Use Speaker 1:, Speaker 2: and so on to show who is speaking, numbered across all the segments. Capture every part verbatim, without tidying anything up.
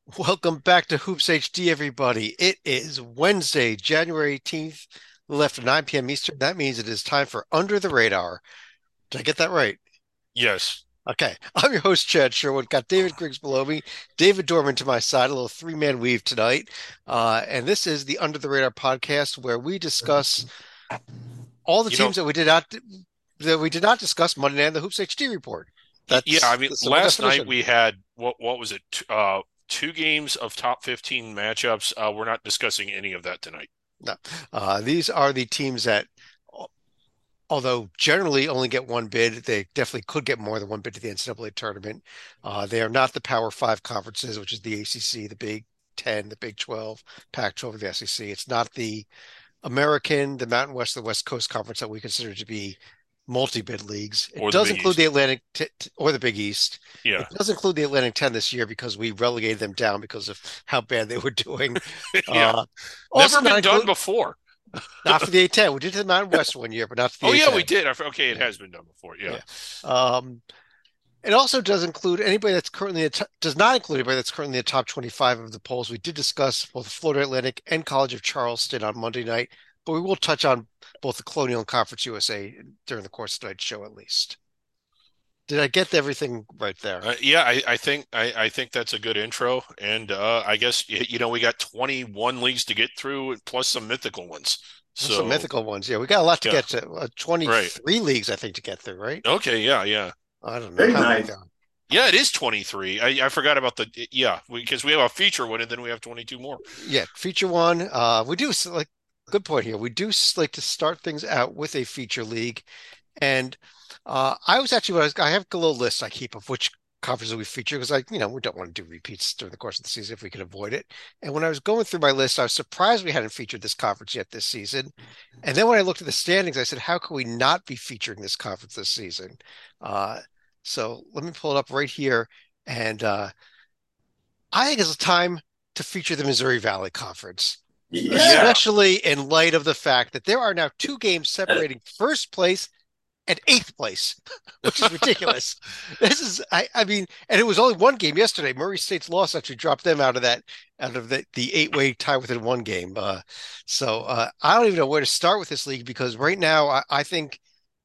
Speaker 1: Welcome back to Hoops H D, everybody. It is Wednesday, January eighteenth, a little after nine p m. Eastern. That means it is time for Under the Radar. Did I get that right?
Speaker 2: Yes.
Speaker 1: Okay. I'm your host, Chad Sherwood. Got David Griggs below me, David Dorman to my side, a little three-man weave tonight. Uh, and this is the Under the Radar podcast where we discuss all the
Speaker 2: You know,
Speaker 1: teams that we did not that we did not discuss Monday night in the Hoops H D report.
Speaker 2: y- yeah, I
Speaker 1: That's
Speaker 2: mean,
Speaker 1: the simple
Speaker 2: last night
Speaker 1: definition.
Speaker 2: we had what what was it? T- Uh, two games of top fifteen matchups. Uh, we're not discussing any of that tonight.
Speaker 1: No. Uh, these are the teams that although generally only get one bid, they definitely could get more than one bid to the N C double A tournament. Uh, they are not the Power Five conferences, which is the A C C, the Big Ten, the Big twelve, Pac twelve, or the S E C. It's not the American, the Mountain West, the West Coast Conference that we consider to be multi-bid leagues. It
Speaker 2: Or the
Speaker 1: does
Speaker 2: Big
Speaker 1: include the
Speaker 2: East.
Speaker 1: Atlantic t t- or the Big East. It
Speaker 2: Yeah.
Speaker 1: does include the Atlantic ten this year because we relegated them down because of how bad they were doing.
Speaker 2: Yeah.
Speaker 1: Uh,
Speaker 2: Never
Speaker 1: also not
Speaker 2: been done
Speaker 1: include
Speaker 2: before.
Speaker 1: not for the A ten. We did to the Mountain West one year, but not to the
Speaker 2: Oh yeah, we
Speaker 1: A ten.
Speaker 2: did. I, f- okay, it
Speaker 1: Yeah.
Speaker 2: has been done before. Yeah.
Speaker 1: Yeah. Um, it also does include anybody that's currently a t does not include anybody that's currently in the top twenty-five of the polls. We did discuss both Florida Atlantic and College of Charleston on Monday night, but we will touch on both the Colonial and Conference U S A during the course of tonight's show at least. Did I get everything right there?
Speaker 2: Uh, yeah, I, I think I, I think that's a good intro, and uh, I guess y- you know we got twenty-one leagues to get through, plus some mythical ones.
Speaker 1: There's some
Speaker 2: So
Speaker 1: mythical ones. Yeah, we got a lot to
Speaker 2: yeah,
Speaker 1: get to. Uh,
Speaker 2: right.
Speaker 1: twenty-three leagues, I think, to get through, right?
Speaker 2: Okay, yeah, yeah.
Speaker 1: I don't know
Speaker 3: Very
Speaker 1: how many
Speaker 3: nice.
Speaker 1: there are.
Speaker 2: Yeah, it is twenty-three. I, I forgot about the yeah, because we, we have a feature one and then we have twenty-two more.
Speaker 1: Yeah, feature one. Uh, we do like good point here. We do like to start things out with a feature league. And uh, I was actually, when I, was, I have a little list I keep of which conferences we feature because I, you know, we don't want to do repeats during the course of the season if we can avoid it. And when I was going through my list, I was surprised we hadn't featured this conference yet this season. And then when I looked at the standings, I said, how can we not be featuring this conference this season? Uh, so let me pull it up right here. And uh, I think it's time to feature the Missouri Valley Conference,
Speaker 3: Yeah.
Speaker 2: Yeah.
Speaker 1: especially in light of the fact that there are now two games separating first place and eighth place, which is ridiculous. This is, I, I mean, and it was only one game yesterday. Murray State's loss actually dropped them out of that, out of the, the eight-way tie within one game. Uh, so uh, I don't even know where to start with this league because right now I, I think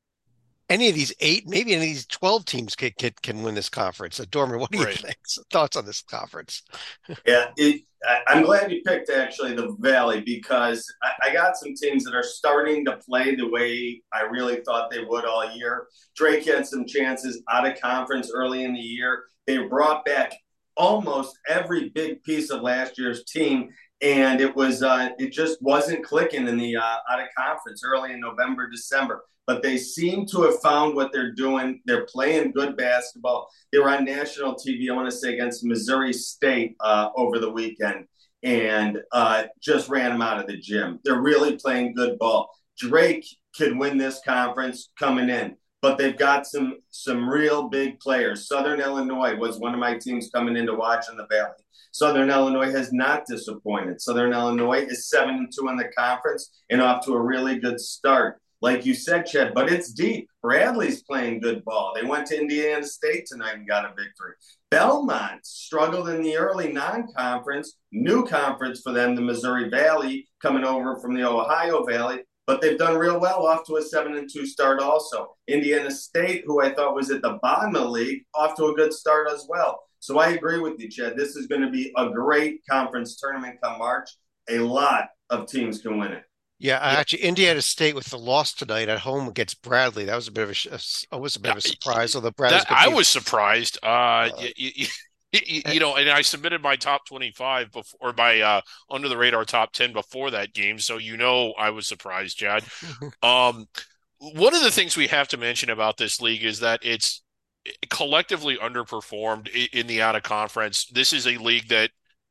Speaker 1: any of these eight, maybe any of these twelve teams can can, can win this conference. Uh, Dorman, what do you
Speaker 2: Right.
Speaker 1: think? Thoughts on this conference?
Speaker 3: Yeah. It, I, I'm glad you picked actually the Valley because I, I got some teams that are starting to play the way I really thought they would all year. Drake had some chances out of conference early in the year. They brought back almost every big piece of last year's team, and it was uh, it just wasn't clicking in the uh, out of conference early in November, December. But they seem to have found what they're doing. They're playing good basketball. They were on national T V, I want to say, against Missouri State uh, over the weekend and uh, just ran them out of the gym. They're really playing good ball. Drake could win this conference coming in, but they've got some some real big players. Southern Illinois was one of my teams coming in to watch in the Valley. Southern Illinois has not disappointed. Southern Illinois is seven and two in the conference and off to a really good start like you said, Chet, but it's deep. Bradley's playing good ball. They went to Indiana State tonight and got a victory. Belmont struggled in the early non-conference, new conference for them, the Missouri Valley, coming over from the Ohio Valley, but they've done real well off to a seven and two start also. Indiana State, who I thought was at the bottom of the league, off to a good start as well. So I agree with you, Chad. This is going to be a great conference tournament come March. A lot of teams can win it.
Speaker 1: Yeah, I
Speaker 2: Yeah.
Speaker 1: actually Indiana State with the loss tonight at home against Bradley. That was a bit of a, sh- uh, was a bit
Speaker 2: Yeah,
Speaker 1: of a surprise. Although Bradley's
Speaker 2: that
Speaker 1: a good
Speaker 2: I
Speaker 1: team.
Speaker 2: was surprised. Uh,
Speaker 1: Uh,
Speaker 2: y- y- y-
Speaker 1: and-
Speaker 2: you know, and I submitted my top twenty-five before, or my uh, under the radar top ten before that game, so you know I was surprised, Chad. Um, one of the things we have to mention about this league is that it's collectively underperformed in the out of conference. This is a league that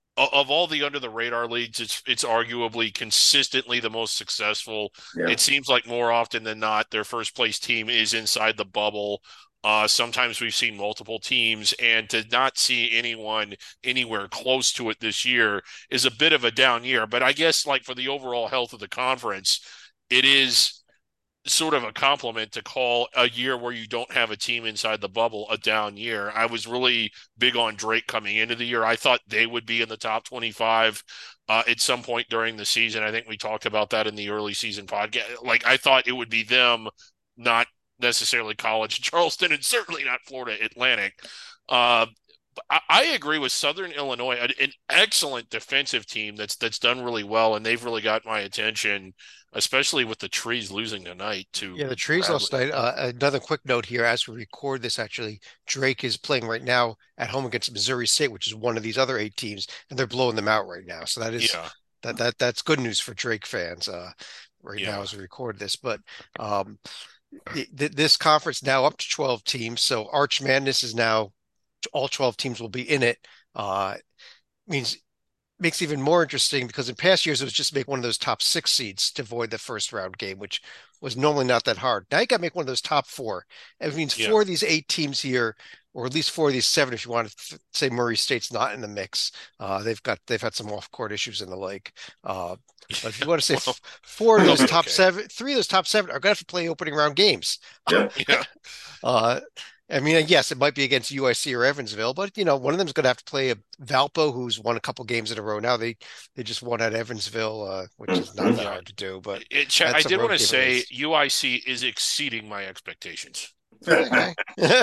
Speaker 2: of all the under the radar leagues, it's it's arguably consistently the most successful.
Speaker 3: Yeah.
Speaker 2: It seems like more often than not, their first place team is inside the bubble. Uh, sometimes we've seen multiple teams, and to not see anyone anywhere close to it this year is a bit of a down year. But I guess, like for the overall health of the conference, it is. sort of a compliment to call a year where you don't have a team inside the bubble a down year. I was really big on Drake coming into the year. I thought they would be in the top twenty-five uh, at some point during the season. I think we talked about that in the early season podcast. Like, I thought it would be them, not necessarily College Charleston, and certainly not Florida Atlantic. Uh, I, I agree with Southern Illinois, an, an excellent defensive team that's that's done really well, and they've really got my attention, especially with the Trees losing tonight to
Speaker 1: Yeah, the Trees lost
Speaker 2: Bradley.
Speaker 1: tonight. Uh, another quick note here as we record this, actually, Drake is playing right now at home against Missouri State, which is one of these other eight teams, and they're blowing them out right now. So that is
Speaker 2: Yeah,
Speaker 1: that that that's good news for Drake fans uh, right now
Speaker 2: yeah,
Speaker 1: as we record this. But um, th th this conference now up to twelve teams, so Arch Madness is now all twelve teams will be in it. Uh, means makes it even more interesting because in past years it was just make one of those top six seeds to avoid the first round game, which was normally not that hard. Now you got to make one of those top four. It means
Speaker 2: yeah.
Speaker 1: four of these eight teams here, or at least four of these seven, if you want to say Murray State's not in the mix. Uh, they've got they've had some off court issues in the lake. Uh, but if you want to say
Speaker 2: Well,
Speaker 1: f- four of
Speaker 2: they'll
Speaker 1: those
Speaker 2: be
Speaker 1: top
Speaker 2: okay.
Speaker 1: seven, three of those top seven are going to have to play opening round games.
Speaker 3: Yep.
Speaker 2: Yeah,
Speaker 1: Uh, I mean, yes, it might be against U I C or Evansville, but you know, one of them is going to have to play a Valpo, who's won a couple games in a row now. They they just won at Evansville, uh, which is not that
Speaker 2: yeah.
Speaker 1: hard to do, but
Speaker 2: It, I
Speaker 1: that's a
Speaker 2: did want
Speaker 1: road
Speaker 2: to
Speaker 1: game at
Speaker 2: say
Speaker 1: least.
Speaker 2: U I C is exceeding my expectations.
Speaker 1: Okay.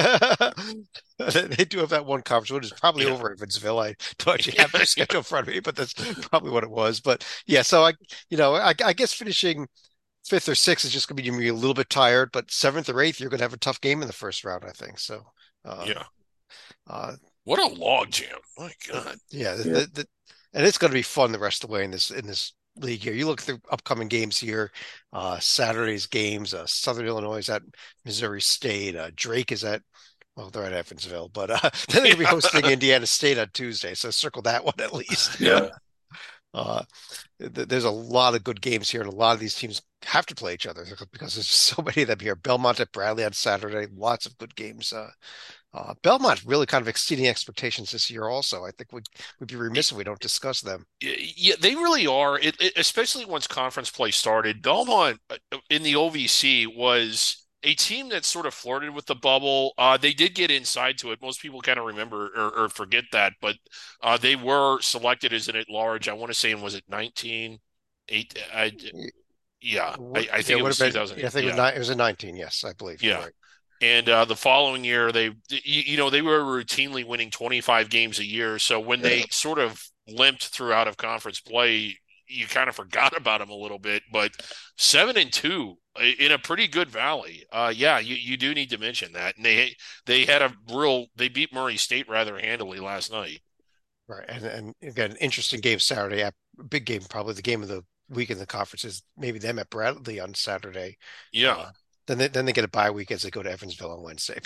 Speaker 1: They do have that one conference, which is probably
Speaker 2: Yeah,
Speaker 1: over Evansville. I don't actually have their schedule in front of me, but that's probably what it was. But yeah, so I, you know, I, I guess finishing fifth or sixth is just going to be a little bit tired, but seventh or eighth, you're going to have a tough game in the first round, I think. So, uh,
Speaker 2: yeah.
Speaker 1: uh,
Speaker 2: What a log jam! My God.
Speaker 1: yeah, the,
Speaker 3: Yeah.
Speaker 1: the, the, and it's going to be fun the rest of the way in this in this league here. You look at the upcoming games here, uh, Saturday's games. Uh, Southern Illinois is at Missouri State. Uh, Drake is at well, they're at Evansville, but uh, then they're going to be hosting
Speaker 2: Yeah,
Speaker 1: Indiana State on Tuesday. So circle that one at least.
Speaker 2: yeah,
Speaker 3: Yeah.
Speaker 1: Uh, th there's a lot of good games here, and a lot of these teams have to play each other because there's so many of them here. Belmont at Bradley on Saturday, lots of good games. Uh, uh, Belmont really kind of exceeding expectations this year. Also, I think we'd we'd be remiss if we don't discuss them.
Speaker 2: yeah. They really are. It, it, especially once conference play started. Belmont uh, in the O V C was a team that sort of flirted with the bubble. Uh, they did get inside to it. Most people kind of remember or, or forget that, but uh, they were selected as an at large. I want to say, and was it nineteen? Eight, I, yeah, I, I
Speaker 1: Yeah,
Speaker 2: think
Speaker 1: it
Speaker 2: it
Speaker 1: would
Speaker 2: was
Speaker 1: have been. Yeah, I
Speaker 2: two thousand eight.
Speaker 1: think it was
Speaker 2: Yeah,
Speaker 1: nine. It was a nineteen. Yes, I believe you're
Speaker 2: yeah.
Speaker 1: right.
Speaker 2: And uh, the following year, they, you, you know, they were routinely winning twenty-five games a year. So when
Speaker 3: Yeah.
Speaker 2: they sort of limped through out of conference play, you kind of forgot about them a little bit. But seven and two in a pretty good valley. Uh, yeah, you, you do need to mention that. And they they had a real they beat Murray State rather handily last night.
Speaker 1: Right, and and again, interesting game Saturday. A big game, probably the game of the week in the conference is maybe them at Bradley on Saturday.
Speaker 2: Yeah,
Speaker 1: Uh, then they then they get a bye week as they go to Evansville on Wednesday.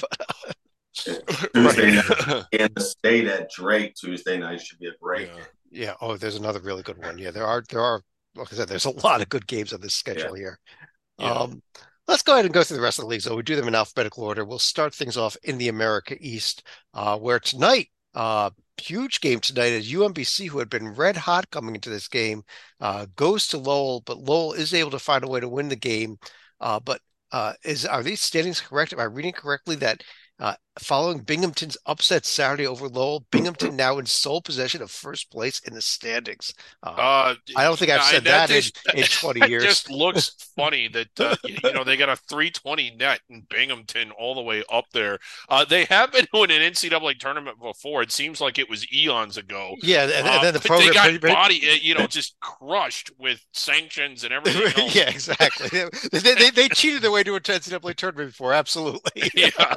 Speaker 3: Tuesday
Speaker 2: right.
Speaker 3: night, Kansas State at Drake Tuesday night should be a great
Speaker 2: Yeah,
Speaker 1: Yeah. Oh, there's another really good one. Yeah, there are there are like I said, there's a lot of good games on this
Speaker 3: game.
Speaker 1: schedule here.
Speaker 2: yeah.
Speaker 1: Um, let's go ahead and go through the rest of the leagues. So we do them in alphabetical order. We'll start things off in the America East, uh, where tonight, uh, huge game tonight is U M B C, who had been red hot coming into this game, uh, goes to Lowell, but Lowell is able to find a way to win the game. Uh, but uh, is are these standings correct? Am I reading correctly that uh, following Binghamton's upset Saturday over Lowell,
Speaker 3: Yeah.
Speaker 1: Binghamton now in sole possession of first place in the standings? Uh,
Speaker 2: Uh,
Speaker 1: I don't think I've
Speaker 2: yeah, and
Speaker 1: said
Speaker 2: that
Speaker 1: that in
Speaker 2: just
Speaker 1: in twenty
Speaker 2: that
Speaker 1: years.
Speaker 2: just looks funny that uh, you, you know they got a three twenty net in Binghamton all the way up there. Uh, they have been doing an N C double A tournament before. It seems like it was eons ago.
Speaker 1: Yeah, and, and
Speaker 2: Uh,
Speaker 1: then the
Speaker 2: but they
Speaker 1: program
Speaker 2: got
Speaker 1: pretty,
Speaker 2: body, uh, you know, just crushed with sanctions and everything else.
Speaker 1: yeah, exactly. They, they they cheated their way to a N C double A tournament before, absolutely.
Speaker 2: Yeah.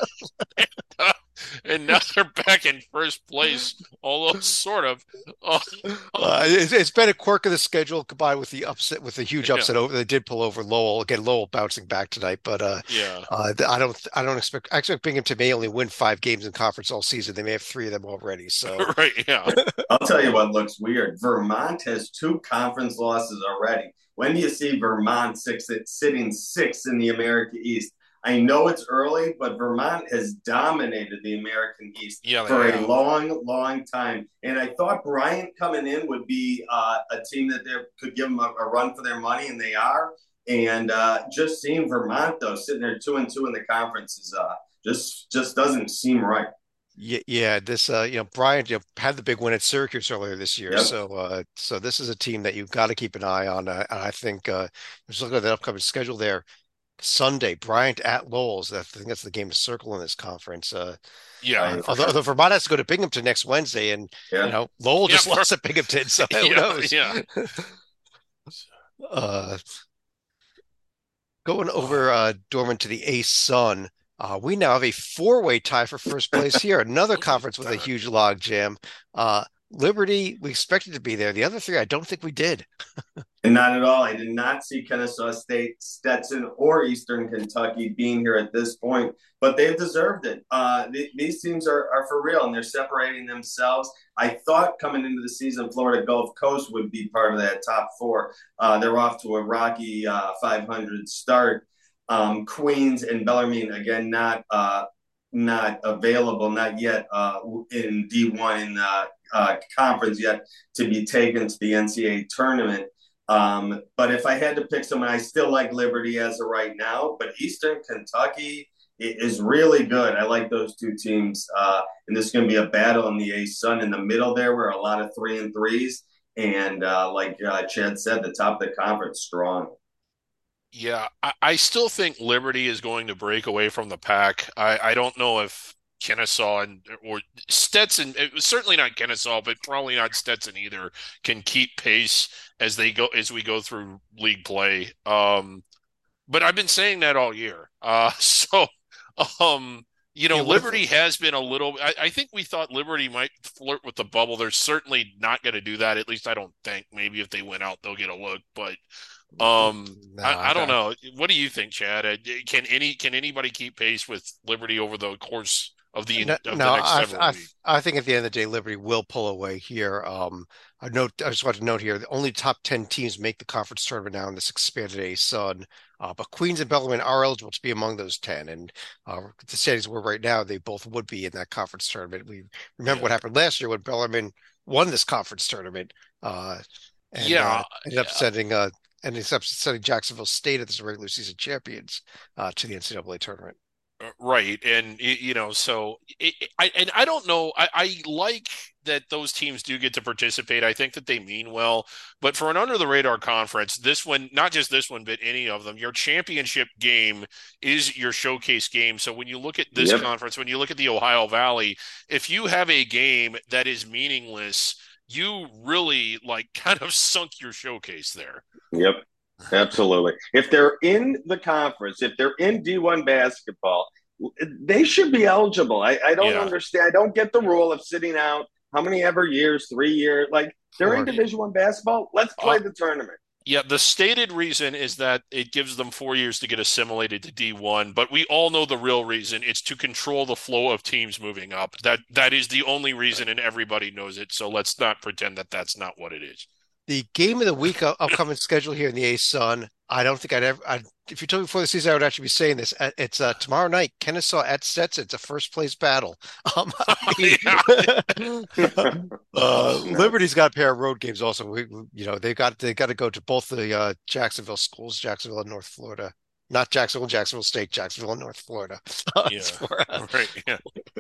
Speaker 2: And now they're back in first place, although sort of. Uh,
Speaker 1: Uh, it's, it's been a quirk of the schedule combined with the upset, with the huge
Speaker 2: yeah,
Speaker 1: upset over. They did pull over Lowell again. Lowell bouncing back tonight, but uh,
Speaker 2: yeah.
Speaker 1: uh, I don't, I don't expect. I expect Binghamton may only win five games in conference all season. They may have three of them already. So
Speaker 2: Right, yeah.
Speaker 3: I'll tell you what looks weird. Vermont has two conference losses already. When do you see Vermont six sitting sixth in the America East? I know it's early, but Vermont has dominated the American East
Speaker 2: Yeah, they
Speaker 3: for a
Speaker 2: have.
Speaker 3: long, long time. And I thought Bryant coming in would be uh, a team that they could give them a, a run for their money, and they are. And uh, just seeing Vermont though sitting there two and two in the conference is uh, just just doesn't seem right.
Speaker 1: Yeah, yeah. This, uh, you know, Bryant, you know, had the big win at Syracuse earlier this year,
Speaker 3: Yep.
Speaker 1: so, uh, so this is a team that you've got to keep an eye on. Uh, and I think, uh, just looking at the upcoming schedule there, Sunday, Bryant at Lowell's. I think that's the game to circle in this conference. Uh,
Speaker 2: Yeah,
Speaker 1: uh,
Speaker 3: I,
Speaker 2: for
Speaker 1: although,
Speaker 2: sure.
Speaker 1: although Vermont has to go to Binghamton next Wednesday, and you
Speaker 3: yeah.
Speaker 1: know, Lowell
Speaker 2: Yeah,
Speaker 1: just
Speaker 2: for,
Speaker 1: lost at Binghamton, so who
Speaker 2: yeah,
Speaker 1: knows?
Speaker 2: yeah.
Speaker 1: Uh, Going over
Speaker 2: Oh,
Speaker 1: uh, Dorman to the Ace Sun, uh, we now have a four-way tie for first place here. Another
Speaker 2: look at
Speaker 1: conference with a
Speaker 2: that.
Speaker 1: huge log jam. Uh, Liberty, we expected to be there. The other three, I don't think we did.
Speaker 3: And not at all. I did not see Kennesaw State, Stetson, or Eastern Kentucky being here at this point, but they've deserved it. Uh, th- these teams are, are for real, and they're separating themselves. I thought coming into the season, Florida Gulf Coast would be part of that top four. Uh, they're off to a rocky uh, five hundred start. Um, Queens and Bellarmine, again, not uh, not available, not yet uh, in D one in the uh, conference yet to be taken to the N C A A tournament. Um, but if I had to pick someone, I still like Liberty as of right now. But Eastern Kentucky is really good. I like those two teams, uh, and this is going to be a battle in the A Sun in the middle there, where a lot of three and threes, and uh, like uh, Chad said, the top of the conference strong.
Speaker 2: Yeah, I, I still think Liberty is going to break away from the pack. I, I don't know if Kennesaw and or Stetson, it was certainly not Kennesaw, but probably not Stetson either, can keep pace as they go as we go through league play. Um, but I've been saying that all year. Uh, so, um, you know,
Speaker 1: Yeah, what if
Speaker 2: Liberty has been a little. I, I think we thought Liberty might flirt with the bubble. They're certainly not going to do that. At least I don't think. Maybe if they went out, they'll get a look. But um,
Speaker 1: no,
Speaker 2: I,
Speaker 1: I,
Speaker 2: I don't
Speaker 1: I,
Speaker 2: know. What do you think, Chad? Uh, Can any can anybody keep pace with Liberty over the course of the
Speaker 1: no,
Speaker 2: of
Speaker 1: no,
Speaker 2: the next
Speaker 1: I,
Speaker 2: several
Speaker 1: I,
Speaker 2: weeks?
Speaker 1: I think at the end of the day, Liberty will pull away here. Um, I note, I just want to note here, the only top ten teams make the conference tournament now in this expanded A Sun. Uh, but Queens and Bellarmine are eligible to be among those ten. And uh, the standings we're right now, they both would be in that conference tournament. We remember
Speaker 2: Yeah,
Speaker 1: what happened last year when Bellarmine won this conference tournament, uh, and uh,
Speaker 2: yeah.
Speaker 1: ended up sending uh, ended up sending Jacksonville State as the regular season champions uh, to the N C double A tournament.
Speaker 2: Uh, Right, and you know, so it, I and I don't know. I, I like that those teams do get to participate. I think that they mean well, but for an under the radar conference, this one, not just this one, but any of them, your championship game is your showcase game. So when you look at this
Speaker 3: Yep,
Speaker 2: conference, when you look at the Ohio Valley, if you have a game that is meaningless, you really like kind of sunk your showcase there.
Speaker 3: yep. Absolutely. If they're in the conference, if they're in D one basketball, they should be eligible. I, I don't
Speaker 2: Yeah.
Speaker 3: understand. I don't get the rule of sitting out how many ever years, three years. Like they're in
Speaker 1: Or
Speaker 3: Division One basketball. Let's
Speaker 2: Uh,
Speaker 3: play the tournament.
Speaker 2: Yeah, the stated reason is that it gives them four years to get assimilated to D one, but we all know the real reason. It's to control the flow of teams moving up. That that is the only reason, and everybody knows it. So let's not pretend that that's not what it is.
Speaker 1: the game of the week up- upcoming schedule here in the A Sun. I don't think I'd ever. I'd, if you told me before the season, I would actually be saying this. Uh, It's uh, tomorrow night, Kennesaw at Stetson. It's a first place battle. Um, I
Speaker 2: Yeah,
Speaker 1: mean, uh, Liberty's got a pair of road games also. We, you know, they got they got to go to both the uh, Jacksonville schools, Jacksonville and North Florida. Not Jacksonville, Jacksonville State, Jacksonville and North Florida. It's
Speaker 2: yeah,
Speaker 1: for, uh,
Speaker 2: right. Yeah.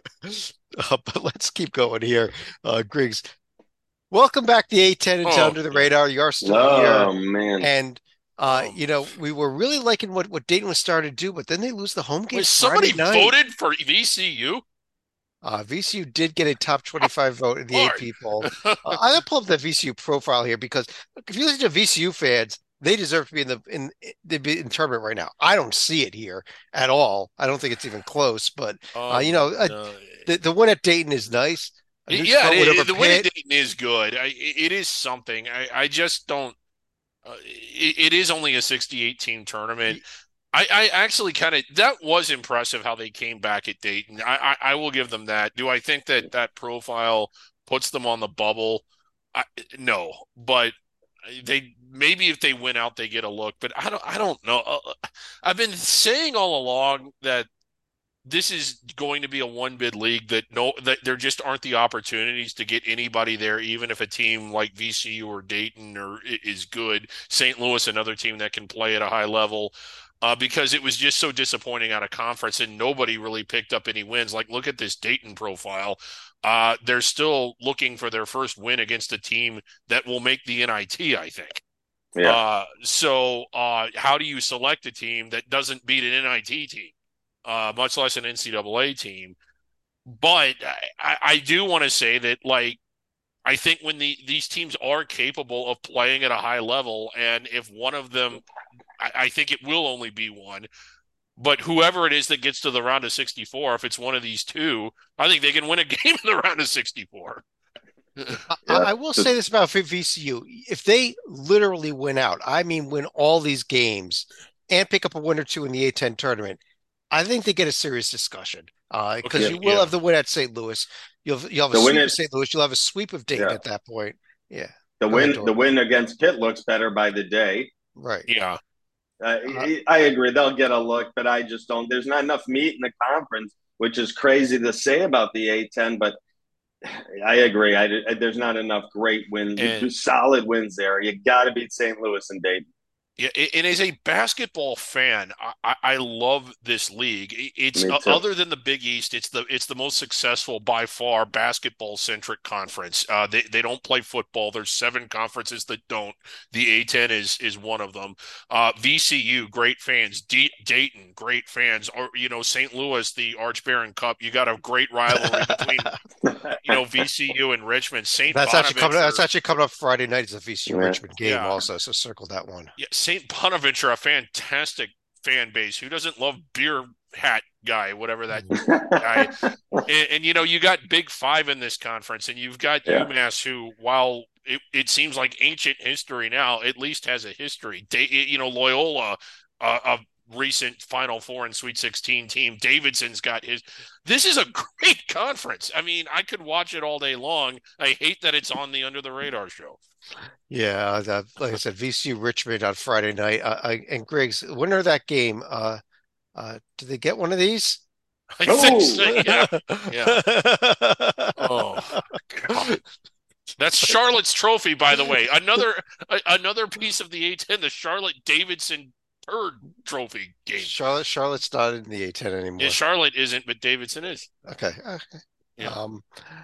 Speaker 1: uh, but let's keep going here. Uh, Griggs, welcome back the A ten into
Speaker 2: Oh,
Speaker 1: Under the
Speaker 2: yeah.
Speaker 1: Radar. You are still here.
Speaker 3: Oh man.
Speaker 1: And uh,
Speaker 2: Um,
Speaker 1: you know, we were really liking what what Dayton was starting to do, but then they lose the home game
Speaker 2: wait,
Speaker 1: Friday
Speaker 2: somebody
Speaker 1: night.
Speaker 2: voted for V C U?
Speaker 1: Uh, V C U did get a top twenty-five vote in the
Speaker 2: Lord.
Speaker 1: A P poll. Uh, I'm gonna pull up the V C U profile here because look, if you listen to V C U fans, they deserve to be in the in the in tournament right now. I don't see it here at all. I don't think it's even close. But uh, you
Speaker 2: Um,
Speaker 1: know, uh,
Speaker 2: no.
Speaker 1: the the win at Dayton is nice. A neutral
Speaker 2: Yeah,
Speaker 1: site win
Speaker 2: it,
Speaker 1: over
Speaker 2: it- the win at
Speaker 1: Pitt.
Speaker 2: Dayton is good. I, it it is something. I, I just don't. Uh, it, it is only a sixty-eight team tournament. I, I actually kind of that was impressive how they came back at Dayton. I, I I will give them that. Do I think that that profile puts them on the bubble? I, no, but they maybe if they win out they get a look. But I don't I don't know. Uh, I've been saying all along that this is going to be a one bid league that no that there just aren't the opportunities to get anybody there, even if a team like V C U or Dayton or is good. Saint Louis, another team that can play at a high level. Uh, because it was just so disappointing out of conference and nobody really picked up any wins. Like, look at this Dayton profile. Uh, they're still looking for their first win against a team that will make the N I T, I think.
Speaker 3: Yeah.
Speaker 2: Uh, so uh, how do you select a team that doesn't beat an N I T team, uh, much less an N C double A team? But I, I do want to say that, like, I think when the these teams are capable of playing at a high level, and if one of them, I, I think it will only be one, but whoever it is that gets to the round of sixty-four, if it's one of these two, I think they can win a game in the round of sixty-four.
Speaker 1: I,
Speaker 3: Yeah.
Speaker 1: I will say this about V C U. If they literally win out, I mean win all these games and pick up a win or two in the A ten tournament, I think they get a serious discussion. Uh, because
Speaker 2: Okay,
Speaker 1: you will
Speaker 2: yeah.
Speaker 1: have the win at Saint Louis. You'll you'll have a
Speaker 3: The win
Speaker 1: sweep of
Speaker 3: is
Speaker 1: Saint Louis. You'll have a sweep of Dayton
Speaker 3: yeah.
Speaker 1: at that point. Yeah.
Speaker 3: The
Speaker 1: Go ahead,
Speaker 3: win the
Speaker 1: Dorman.
Speaker 3: win against Pitt looks better by the day.
Speaker 1: Right.
Speaker 2: Yeah.
Speaker 3: Uh,
Speaker 1: Uh,
Speaker 3: I agree. They'll get a look, but I just don't. There's not enough meat in the conference, which is crazy to say about the A ten, but I agree. I, there's not enough great wins,
Speaker 2: And
Speaker 3: solid wins there. You got to beat Saint Louis and Dayton.
Speaker 2: yeah, and as a basketball fan, I, I love this league. It's
Speaker 3: Me
Speaker 2: uh,
Speaker 3: too.
Speaker 2: other than the Big East, it's the it's the most successful by far basketball centric conference. Uh, they they don't play football. There's seven conferences that don't. The A ten is is one of them. Uh, V C U, great fans. D Dayton, great fans. Or you know Saint Louis, the Arch Baron Cup. You got a great rivalry between you know V C U and Richmond. Saint
Speaker 1: that's actually coming. That's
Speaker 2: Bonaventure,
Speaker 1: actually coming up Friday night. It's a V C U
Speaker 3: Yeah.
Speaker 1: Richmond game
Speaker 2: yeah.
Speaker 1: also. So circle that one.
Speaker 2: Yeah, Saint Bonaventure, a fantastic fan base. Who doesn't love beer hat guy, whatever that guy? And, and you know, you got Big Five in this conference, and you've got
Speaker 3: Yeah.
Speaker 2: UMass, who, while it, it seems like ancient history now, at least has a history. Da- you know, Loyola, uh, a recent Final Four and Sweet sixteen team. Davidson's got his. This is a great conference. I mean, I could watch it all day long. I hate that it's on the Under the Radar show.
Speaker 1: Yeah, the, like I said, V C U Richmond on Friday night. Uh, I, and Greg's winner of that game. Uh, uh, did they get one of these?
Speaker 2: I think
Speaker 3: Oh,
Speaker 2: so. Yeah, yeah. Oh, God. That's Charlotte's trophy, by the way. Another a, another piece of the A ten, the Charlotte Davidson Bird Trophy game.
Speaker 1: Charlotte, Charlotte's not in the A ten
Speaker 2: Yeah,
Speaker 1: anymore.
Speaker 2: Charlotte isn't, but Davidson is.
Speaker 1: Okay. Okay.
Speaker 2: Yeah.
Speaker 1: Um,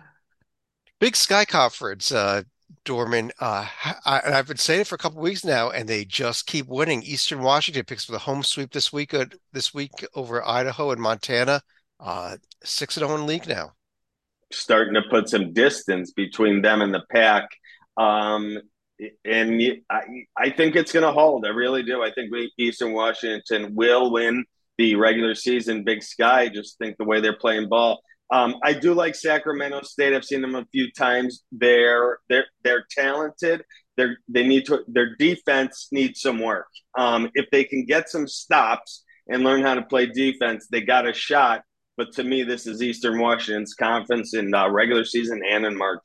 Speaker 1: Big Sky Conference, uh, Dorman. Uh, I, I've been saying it for a couple weeks now, and they just keep winning. Eastern Washington picks up the home sweep this week. Uh, this week over Idaho and Montana. Uh, six and zero in league now.
Speaker 3: starting to put some distance between them and the pack. Um, and I, I think it's going to hold. I really do. I think Eastern Washington will win the regular season. Big Sky, just think the way they're playing ball. Um, I do like Sacramento State. I've seen them a few times. They're they're they're talented. They're they need to their defense needs some work. Um, if they can get some stops and learn how to play defense, they got a shot. But to me, this is Eastern Washington's conference in uh, regular season and in March.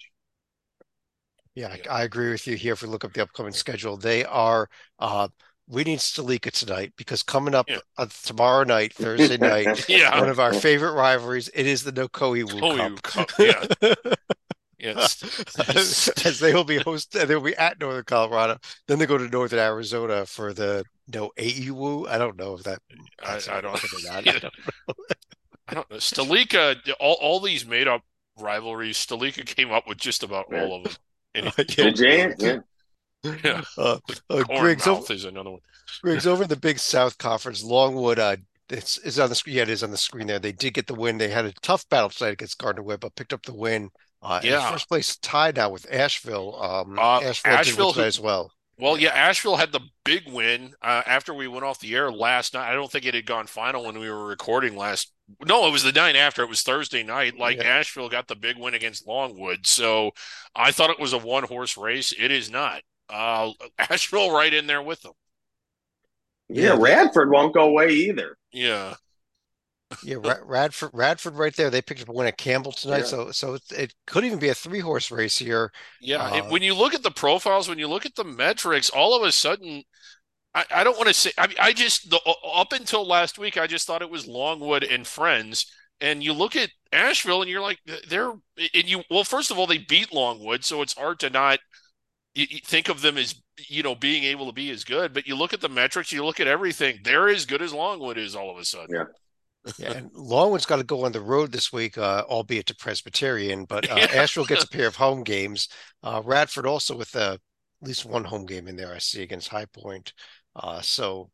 Speaker 1: Yeah, I, I agree with you here. If we look up the upcoming schedule, they are. Uh, we need Stalika tonight because coming up
Speaker 2: Yeah.
Speaker 1: uh, tomorrow night, Thursday night,
Speaker 2: Yeah.
Speaker 1: one of our favorite rivalries. It is the Nokoiwu
Speaker 2: Koyu
Speaker 1: Cup.
Speaker 2: Cup, yeah. Yes.
Speaker 1: as, as they will be host, they will be at Northern Colorado. Then they go to Northern Arizona for the no A U W. I don't know if that.
Speaker 2: I,
Speaker 1: that's
Speaker 2: I don't.
Speaker 1: that.
Speaker 2: Yeah.
Speaker 1: I don't know.
Speaker 2: I don't know. Stalika, all, all these made up rivalries, Stalika came up with just about all of them. And he
Speaker 1: Yeah.
Speaker 3: The Giants, yeah.
Speaker 2: yeah.
Speaker 1: Uh, uh,
Speaker 2: Corn
Speaker 1: Griggs,
Speaker 2: mouth
Speaker 1: over,
Speaker 2: is another one.
Speaker 1: Griggs over in the Big South Conference. Longwood, uh, it's is on the screen. Yeah, it is on the screen there. They did get the win. They had a tough battle tonight against Gardner Webb, but picked up the win. Uh, and
Speaker 2: Yeah.
Speaker 1: first place tied now with Asheville. Um,
Speaker 2: Uh,
Speaker 1: Asheville, did
Speaker 2: Asheville,
Speaker 1: win tonight
Speaker 2: who-
Speaker 1: as well.
Speaker 2: Well, yeah, Asheville had the big win uh, after we went off the air last night. I don't think it had gone final when we were recording last. No, it was the night after. It was Thursday night. Like
Speaker 1: Yeah.
Speaker 2: Asheville got the big win against Longwood. So I thought it was a one horse race. It is not. Uh, Asheville right in there with them.
Speaker 3: Yeah,
Speaker 1: Yeah,
Speaker 3: Radford won't go away either.
Speaker 2: Yeah.
Speaker 1: Yeah, Ra- Radford, Radford, right there. They picked up a win at Campbell tonight,
Speaker 3: Yeah.
Speaker 1: so so it, it could even be a three horse race here.
Speaker 2: Yeah.
Speaker 1: Uh,
Speaker 2: It- when you look at the profiles, when you look at the metrics, all of a sudden, I, I don't want to say. I mean, I just the, up until last week, I just thought it was Longwood and Friends. And you look at Asheville, and you're like, they're and you. Well, first of all, they beat Longwood, so it's hard to not you, you think of them as you know being able to be as good. But you look at the metrics, you look at everything. They're as good as Longwood is all of a sudden.
Speaker 3: Yeah.
Speaker 1: Yeah, and Longwood's got to go on the road this week, uh, albeit to Presbyterian, but uh,
Speaker 2: Yeah.
Speaker 1: Asheville gets a pair of home games. Uh, Radford also with uh, at least one home game in there, I see, against High Point. Uh, so,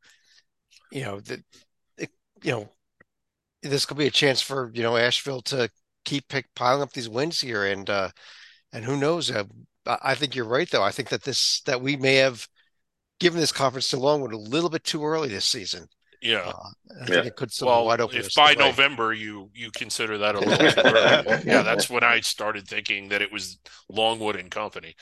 Speaker 1: you know, the, it, you know, this could be a chance for, you know, Asheville to keep pick, piling up these wins here. And, uh, and who knows? Uh, I I think you're right, though. I think that this, that we may have given this conference to Longwood a little bit too early this season.
Speaker 2: Yeah.
Speaker 1: Uh, I
Speaker 3: Yeah.
Speaker 1: think it could still be
Speaker 2: Well,
Speaker 1: wide open.
Speaker 2: if by November you you consider that a little too early, yeah, that's when I started thinking that it was Longwood and Company.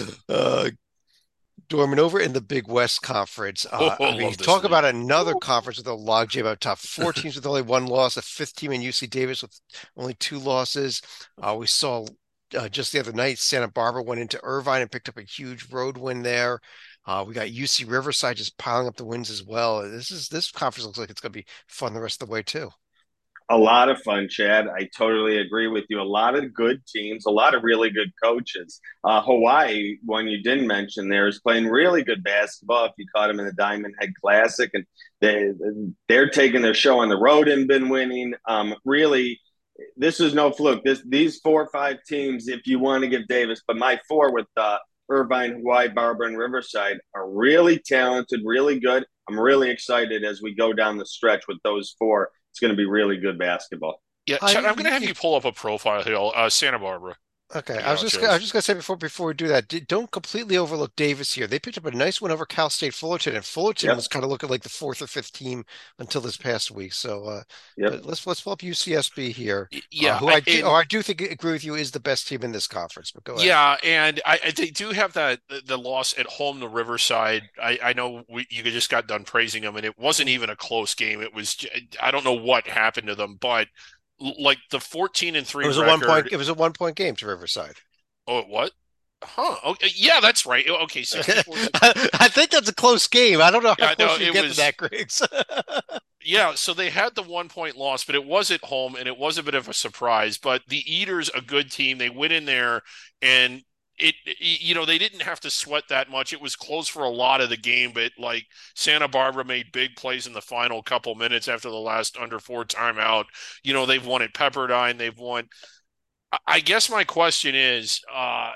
Speaker 1: Uh, Dorman, over in the Big West Conference. Uh,
Speaker 2: Oh,
Speaker 1: I mean,
Speaker 2: love this
Speaker 1: talk
Speaker 2: league.
Speaker 1: about another conference with a logjam of top four teams with only one loss, a fifth team in U C Davis with only two losses. Uh, we saw uh, just the other night, Santa Barbara went into Irvine and picked up a huge road win there. Uh, we got U C Riverside just piling up the wins as well. This is this conference looks like it's going to be fun the rest of the way too.
Speaker 3: A lot of fun, Chad. I totally agree with you. A lot of good teams, a lot of really good coaches. Uh, Hawaii, one you didn't mention there, is playing really good basketball. If you caught them in the Diamond Head Classic, and they they're taking their show on the road and been winning. Um, really, this is no fluke. This these four or five teams, if you want to give Davis, but my four with uh, Irvine, Hawaii, Barbara, and Riverside are really talented, really good. I'm really excited as we go down the stretch with those four. It's going to be really good basketball.
Speaker 2: Yeah,
Speaker 1: I,
Speaker 2: Chad, I'm going to have you pull up a profile here. Uh, Santa Barbara,
Speaker 1: Okay,
Speaker 2: the
Speaker 1: I was just I was
Speaker 2: Gauchos.
Speaker 1: just gonna say before before we do that, d- don't completely overlook Davis here. They picked up a nice win over Cal State Fullerton, and Fullerton
Speaker 3: Yep,
Speaker 1: was kind of looking like the fourth or fifth team until this past week. So, uh,
Speaker 3: yep.
Speaker 1: but let's let's pull up U C S B here,
Speaker 2: Y-
Speaker 1: uh,
Speaker 2: Yeah,
Speaker 1: who
Speaker 2: I,
Speaker 1: I do, oh,
Speaker 2: and
Speaker 1: I do think agree with you is the best team in this conference. But go ahead.
Speaker 2: yeah, and I, I they do have that the, the loss at home to Riverside. I I know we, you just got done praising them, and it wasn't even a close game. It was j- I don't know what happened to them, but l- like the fourteen and
Speaker 1: It
Speaker 2: three
Speaker 1: was a one point.
Speaker 2: record.
Speaker 1: It was a one point game to Riverside.
Speaker 2: Oh, what? Huh. Okay. Yeah, that's right. Okay,
Speaker 1: Okay,
Speaker 2: sixty-four sixty.
Speaker 1: I think that's a close game. I don't know how
Speaker 2: Yeah, no,
Speaker 1: close you
Speaker 2: it
Speaker 1: get to
Speaker 2: was
Speaker 1: that, Griggs.
Speaker 2: yeah, so they had the one point loss, but it was at home and it was a bit of a surprise. But the Eaters, a good team, they went in there and it, you know, they didn't have to sweat that much. It was close for a lot of the game, but like Santa Barbara made big plays in the final couple minutes after the last under four timeout. You know, they've won at Pepperdine, they've won. I I guess my question is, uh,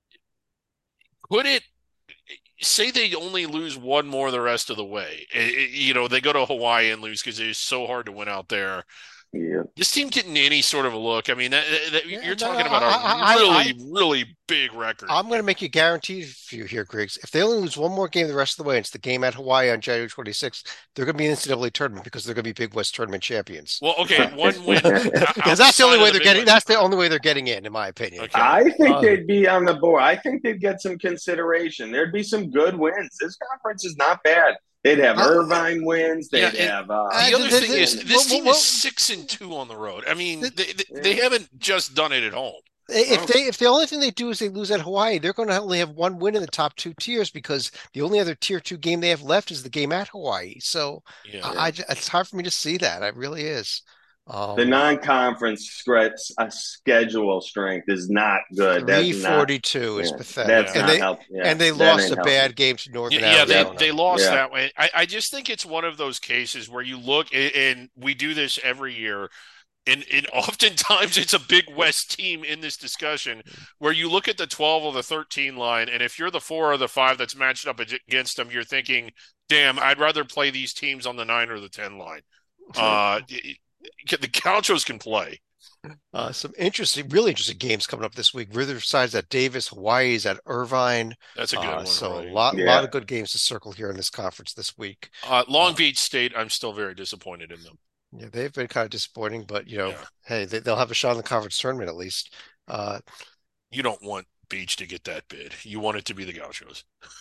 Speaker 2: could it say they only lose one more the rest of the way? It- it- you know, they go to Hawaii and lose because it's so hard to win out there.
Speaker 3: Yeah.
Speaker 2: This team getting any sort of a look. I mean, that, that,
Speaker 1: Yeah,
Speaker 2: you're
Speaker 1: no,
Speaker 2: talking about
Speaker 1: I,
Speaker 2: a
Speaker 1: I, I, I
Speaker 2: really, really big record.
Speaker 1: I'm going to make you guaranteed for you here, Griggs. If they only lose one more game the rest of the way, it's the game at Hawaii on January twenty-sixth, they're going to be in the N C double A tournament because they're going to be Big West tournament champions.
Speaker 2: Well, okay, one win
Speaker 1: Because that's the only
Speaker 2: outside of
Speaker 1: way
Speaker 2: the
Speaker 1: they're
Speaker 2: Big
Speaker 1: getting.
Speaker 2: West
Speaker 1: That's the
Speaker 2: tournament.
Speaker 1: only way they're getting in, in my opinion.
Speaker 2: Okay.
Speaker 3: I think
Speaker 1: Uh,
Speaker 3: they'd be on the board. I think they'd get some consideration. There'd be some good wins. This conference is not bad. They'd have
Speaker 1: uh,
Speaker 3: Irvine wins.
Speaker 2: Yeah,
Speaker 3: They'd
Speaker 2: and
Speaker 3: have uh,
Speaker 1: uh,
Speaker 2: the other
Speaker 1: th-
Speaker 2: thing
Speaker 1: th-
Speaker 2: is
Speaker 1: th-
Speaker 2: this
Speaker 1: well,
Speaker 2: team is
Speaker 1: well,
Speaker 2: six and two on the road. I mean,
Speaker 1: th-
Speaker 2: they, they, they
Speaker 3: yeah.
Speaker 2: haven't just done it at home.
Speaker 1: if
Speaker 3: Well,
Speaker 1: they if the only thing they do is they lose at Hawaii, they're going to only have one win in the top two tiers because the only other tier two game they have left is the game at Hawaii. So
Speaker 2: Yeah.
Speaker 1: I, I it's hard for me to see that. It really is.
Speaker 3: the
Speaker 1: Um,
Speaker 3: non-conference scre- uh, schedule strength is not good. That's not.
Speaker 1: three forty-two is
Speaker 3: Yeah,
Speaker 1: pathetic,
Speaker 3: that's
Speaker 2: Yeah.
Speaker 1: and
Speaker 3: not
Speaker 1: they
Speaker 3: help. Yeah,
Speaker 1: and they
Speaker 3: that
Speaker 1: lost
Speaker 3: ain't
Speaker 1: a
Speaker 3: helping.
Speaker 1: bad game to
Speaker 2: Yeah,
Speaker 1: Northern
Speaker 2: yeah, they
Speaker 3: Yep.
Speaker 1: Arizona.
Speaker 2: they lost
Speaker 3: Yeah.
Speaker 2: that way. I, I just think it's one of those cases where you look and, and we do this every year, and, and oftentimes it's a Big West team in this discussion where you look at the twelve or the thirteen line, and if you're the four or the five that's matched up against them, you're thinking, damn, I'd rather play these teams on the nine or the ten line. Uh, the Gauchos can play.
Speaker 1: Uh, some interesting, really interesting games coming up this week. Riverside's at Davis, Hawaii's at Irvine.
Speaker 2: That's a good
Speaker 1: Uh,
Speaker 2: one,
Speaker 1: so a
Speaker 2: right?
Speaker 1: lot,
Speaker 3: Yeah.
Speaker 1: lot of good games to circle here in this conference this week.
Speaker 2: Uh, Long
Speaker 1: Uh,
Speaker 2: Beach State, I'm still very disappointed in them.
Speaker 1: yeah, they've been kind of disappointing, but you know,
Speaker 2: Yeah.
Speaker 1: hey, they, they'll have a shot in the conference tournament at least. Uh,
Speaker 2: You don't want Beach to get that bid. You want it to be the Gauchos.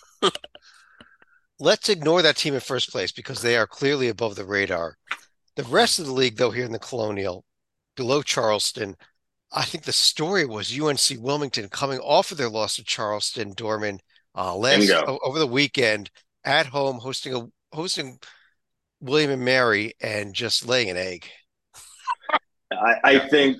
Speaker 1: let's ignore that team in first place because they are clearly above the radar. The rest of the league, though, here in the Colonial, below Charleston, I think the story was U N C Wilmington coming off of their loss to Charleston Dorman uh, last
Speaker 3: Bingo.
Speaker 1: o- over the weekend at home hosting a hosting William and Mary and just laying an egg.
Speaker 3: I, I
Speaker 2: Yeah.
Speaker 3: think,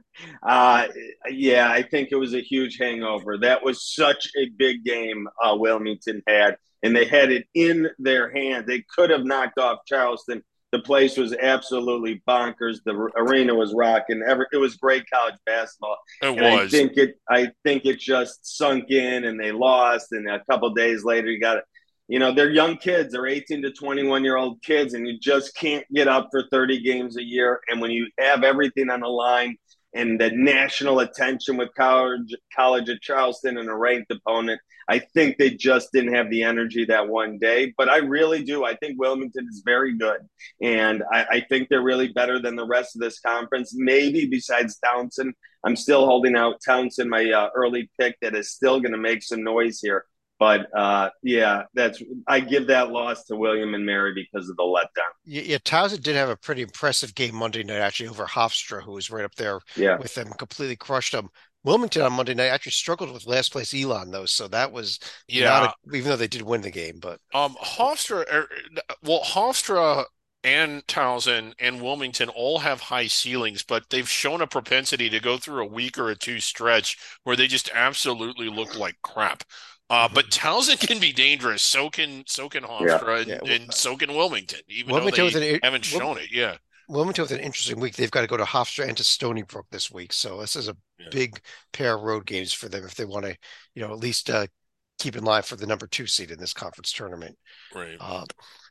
Speaker 3: uh, yeah, I think it was a huge hangover. That was such a big game uh, Wilmington had, and they had it in their hand. They could have knocked off Charleston. The place was absolutely bonkers. The arena was rocking. Every, it was great college basketball,
Speaker 2: It
Speaker 3: and I
Speaker 2: was.
Speaker 3: think it. I think it just sunk in, and they lost. And a couple days later, you got you know, they're young kids. They're eighteen to twenty-one year old kids, and you just can't get up for thirty games a year. And when you have everything on the line and the national attention with college, college at Charleston and a ranked opponent, I think they just didn't have the energy that one day. But I really do. I think Wilmington is very good. And I, I think they're really better than the rest of this conference, maybe besides Townsend. I'm still holding out Townsend, my uh, early pick, that is still going to make some noise here. But uh, yeah, that's I give that loss to William and Mary because of the letdown.
Speaker 1: Yeah, yeah, Townsend did have a pretty impressive game Monday night, actually, over Hofstra, who was right up there
Speaker 3: Yeah,
Speaker 1: with them, completely crushed them. Wilmington on Monday night actually struggled with last place Elon, though, so that was not a,
Speaker 2: Yeah.
Speaker 1: even though they did win the game, but
Speaker 2: Um, Hofstra, er, well, Hofstra and Townsend and Wilmington all have high ceilings, but they've shown a propensity to go through a week or a two stretch where they just absolutely look like crap. Uh, but
Speaker 1: Mhm.
Speaker 2: Townsend can be dangerous. So can so can
Speaker 3: yeah,
Speaker 2: Hofstra
Speaker 1: Yeah,
Speaker 2: and,
Speaker 1: Wi-
Speaker 2: and so can Wilmington, even though
Speaker 1: Wilmington with
Speaker 2: they
Speaker 1: an
Speaker 2: haven't
Speaker 1: Wil-
Speaker 2: shown it. Yeah.
Speaker 1: Wilmington with an interesting week. They've got to go to Hofstra and to Stony Brook this week, so this is a
Speaker 2: Yeah.
Speaker 1: big pair of road games for them if they want to, you know, at least uh, keep in line for the number two seed in this conference tournament.
Speaker 2: Right.
Speaker 1: Uh,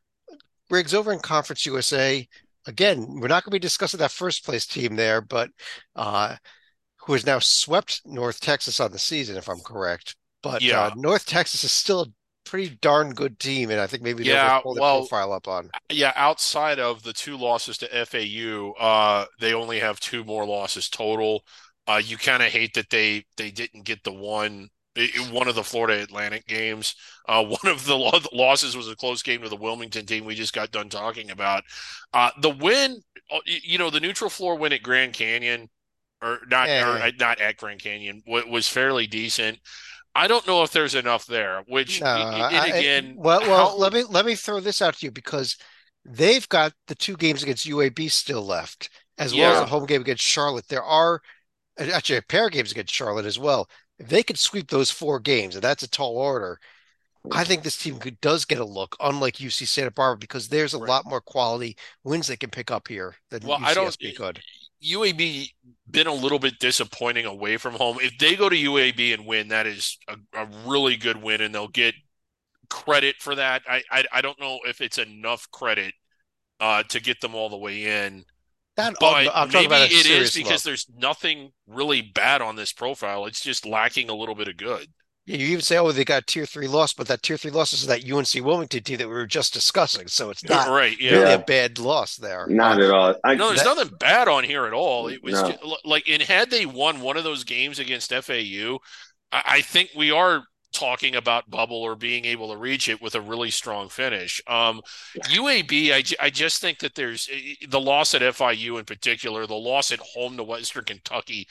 Speaker 1: Briggs over in Conference U S A. Again, we're not going to be discussing that first place team there, but uh, who has now swept North Texas on the season, if I'm correct. But uh,
Speaker 2: Yeah.
Speaker 1: North Texas is still a pretty darn good team, and I think maybe they're worth
Speaker 2: Yeah.
Speaker 1: pulling their
Speaker 2: Well,
Speaker 1: profile up on.
Speaker 2: yeah, outside of the two losses to F A U, uh, they only have two more losses total. Uh, you kind of hate that they they didn't get the one i- one of the Florida Atlantic games. Uh, one of the lo losses was a close game to the Wilmington team we just got done talking about. Uh, the win, uh, y- you know, the neutral floor win at Grand Canyon, or not, or
Speaker 1: Eh,
Speaker 2: uh, not at Grand Canyon, wa- was fairly decent. I don't know if there's enough there. Which,
Speaker 1: no,
Speaker 2: i- i- and
Speaker 1: I,
Speaker 2: again,
Speaker 1: well, well,
Speaker 2: how?
Speaker 1: let me let me throw this out to you because they've got the two games against U A B still left, as well as a
Speaker 2: Yeah,
Speaker 3: yeah,
Speaker 1: home game against Charlotte. There are actually a pair of games against Charlotte as well. If they could sweep those four games, and that's a tall order, I think this team could, does get a look, unlike U C Santa Barbara, because there's a
Speaker 2: right.
Speaker 1: lot more quality wins they can pick up here than
Speaker 2: Well, I don't.
Speaker 1: U C S B could.
Speaker 2: U A B been a little bit disappointing away from home. If they go to U A B and win, that is a, a really good win, and they'll get credit for that. I I, I don't know if it's enough credit uh, to get them all the way in,
Speaker 1: That I'm,
Speaker 2: but
Speaker 1: I'm talking
Speaker 2: maybe
Speaker 1: about a
Speaker 2: it is
Speaker 1: serious
Speaker 2: because
Speaker 1: look.
Speaker 2: there's nothing really bad on this profile. It's just lacking a little bit of good.
Speaker 1: Yeah, you even say, oh, they got a tier three loss, but that tier three loss is that U N C Wilmington team that we were just discussing. So it's not
Speaker 2: Right? Yeah.
Speaker 1: really a
Speaker 3: yeah,
Speaker 1: bad loss there. Uh,
Speaker 3: not at all. I
Speaker 2: No, there's
Speaker 1: that
Speaker 2: nothing bad on here at all. It was just
Speaker 3: no,
Speaker 2: like, and had they won one of those games against F A U, I, I think we are talking about bubble or being able to reach it with a really strong finish. Um, U A B, I, I just think that there's the loss at F I U in particular, the loss at home to Western Kentucky.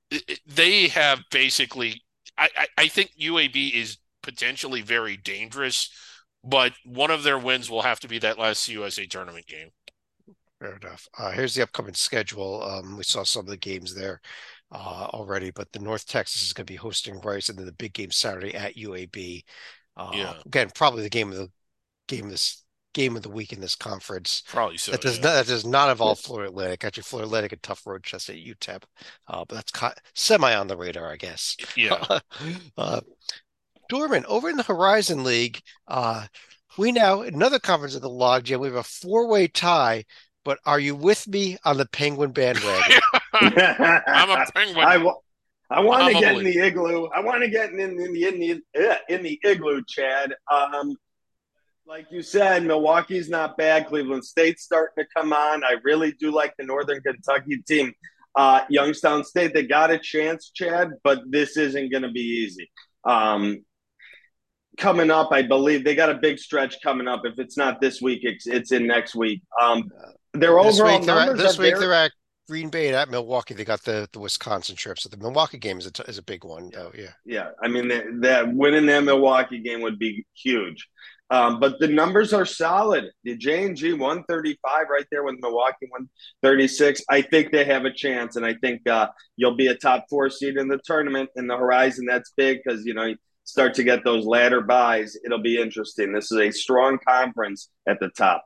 Speaker 2: They have basically, I, I, I think U A B is potentially very dangerous, but one of their wins will have to be that last U S A tournament game.
Speaker 1: Fair enough. Uh, here's the upcoming schedule. Um, we saw some of the games there uh, already, but the North Texas is going to be hosting Rice, and then the big game Saturday at U A B. Uh,
Speaker 2: Yeah,
Speaker 1: again, probably the game of the game of this game of the week in this conference.
Speaker 2: probably so.
Speaker 1: That does
Speaker 2: Yeah.
Speaker 1: not that does not involve Florida Atlantic. Actually, Florida Atlantic a tough road test at U T E P, uh, but that's co- semi on the radar, I guess.
Speaker 2: Yeah.
Speaker 1: uh, Dorman over in the Horizon League. Uh, we now another conference in the log jam. We have a four-way tie. But are you with me on the Penguin bandwagon?
Speaker 2: I'm a
Speaker 3: I
Speaker 2: penguin.
Speaker 3: I want
Speaker 2: I'm
Speaker 3: to
Speaker 2: a
Speaker 3: get in
Speaker 2: bully.
Speaker 3: the igloo. I want to get in, in, in the in the uh, in the igloo, Chad. Um, like you said, Milwaukee's not bad. Cleveland State's starting to come on. I really do like the Northern Kentucky team. Uh, Youngstown State, they got a chance, Chad, but this isn't going to be easy. Um, coming up, I believe they got a big stretch coming up. If it's not this week, it's, it's in next week. Um, their
Speaker 1: This
Speaker 3: overall
Speaker 1: week they're at
Speaker 3: numbers
Speaker 1: this
Speaker 3: are
Speaker 1: week
Speaker 3: very
Speaker 1: they're at Green Bay and at Milwaukee. They got the the Wisconsin trip, so the Milwaukee game is a t is a big one,
Speaker 3: yeah,
Speaker 1: though. Yeah,
Speaker 3: yeah. I mean that, that winning that Milwaukee game would be huge. Um, but the numbers are solid. The J and G one thirty-five right there with Milwaukee one thirty-six. I think they have a chance, and I think uh, you'll be a top four seed in the tournament. In the horizon, that's big because you know you start to get those ladder buys. It'll be interesting. This is a strong conference at the top.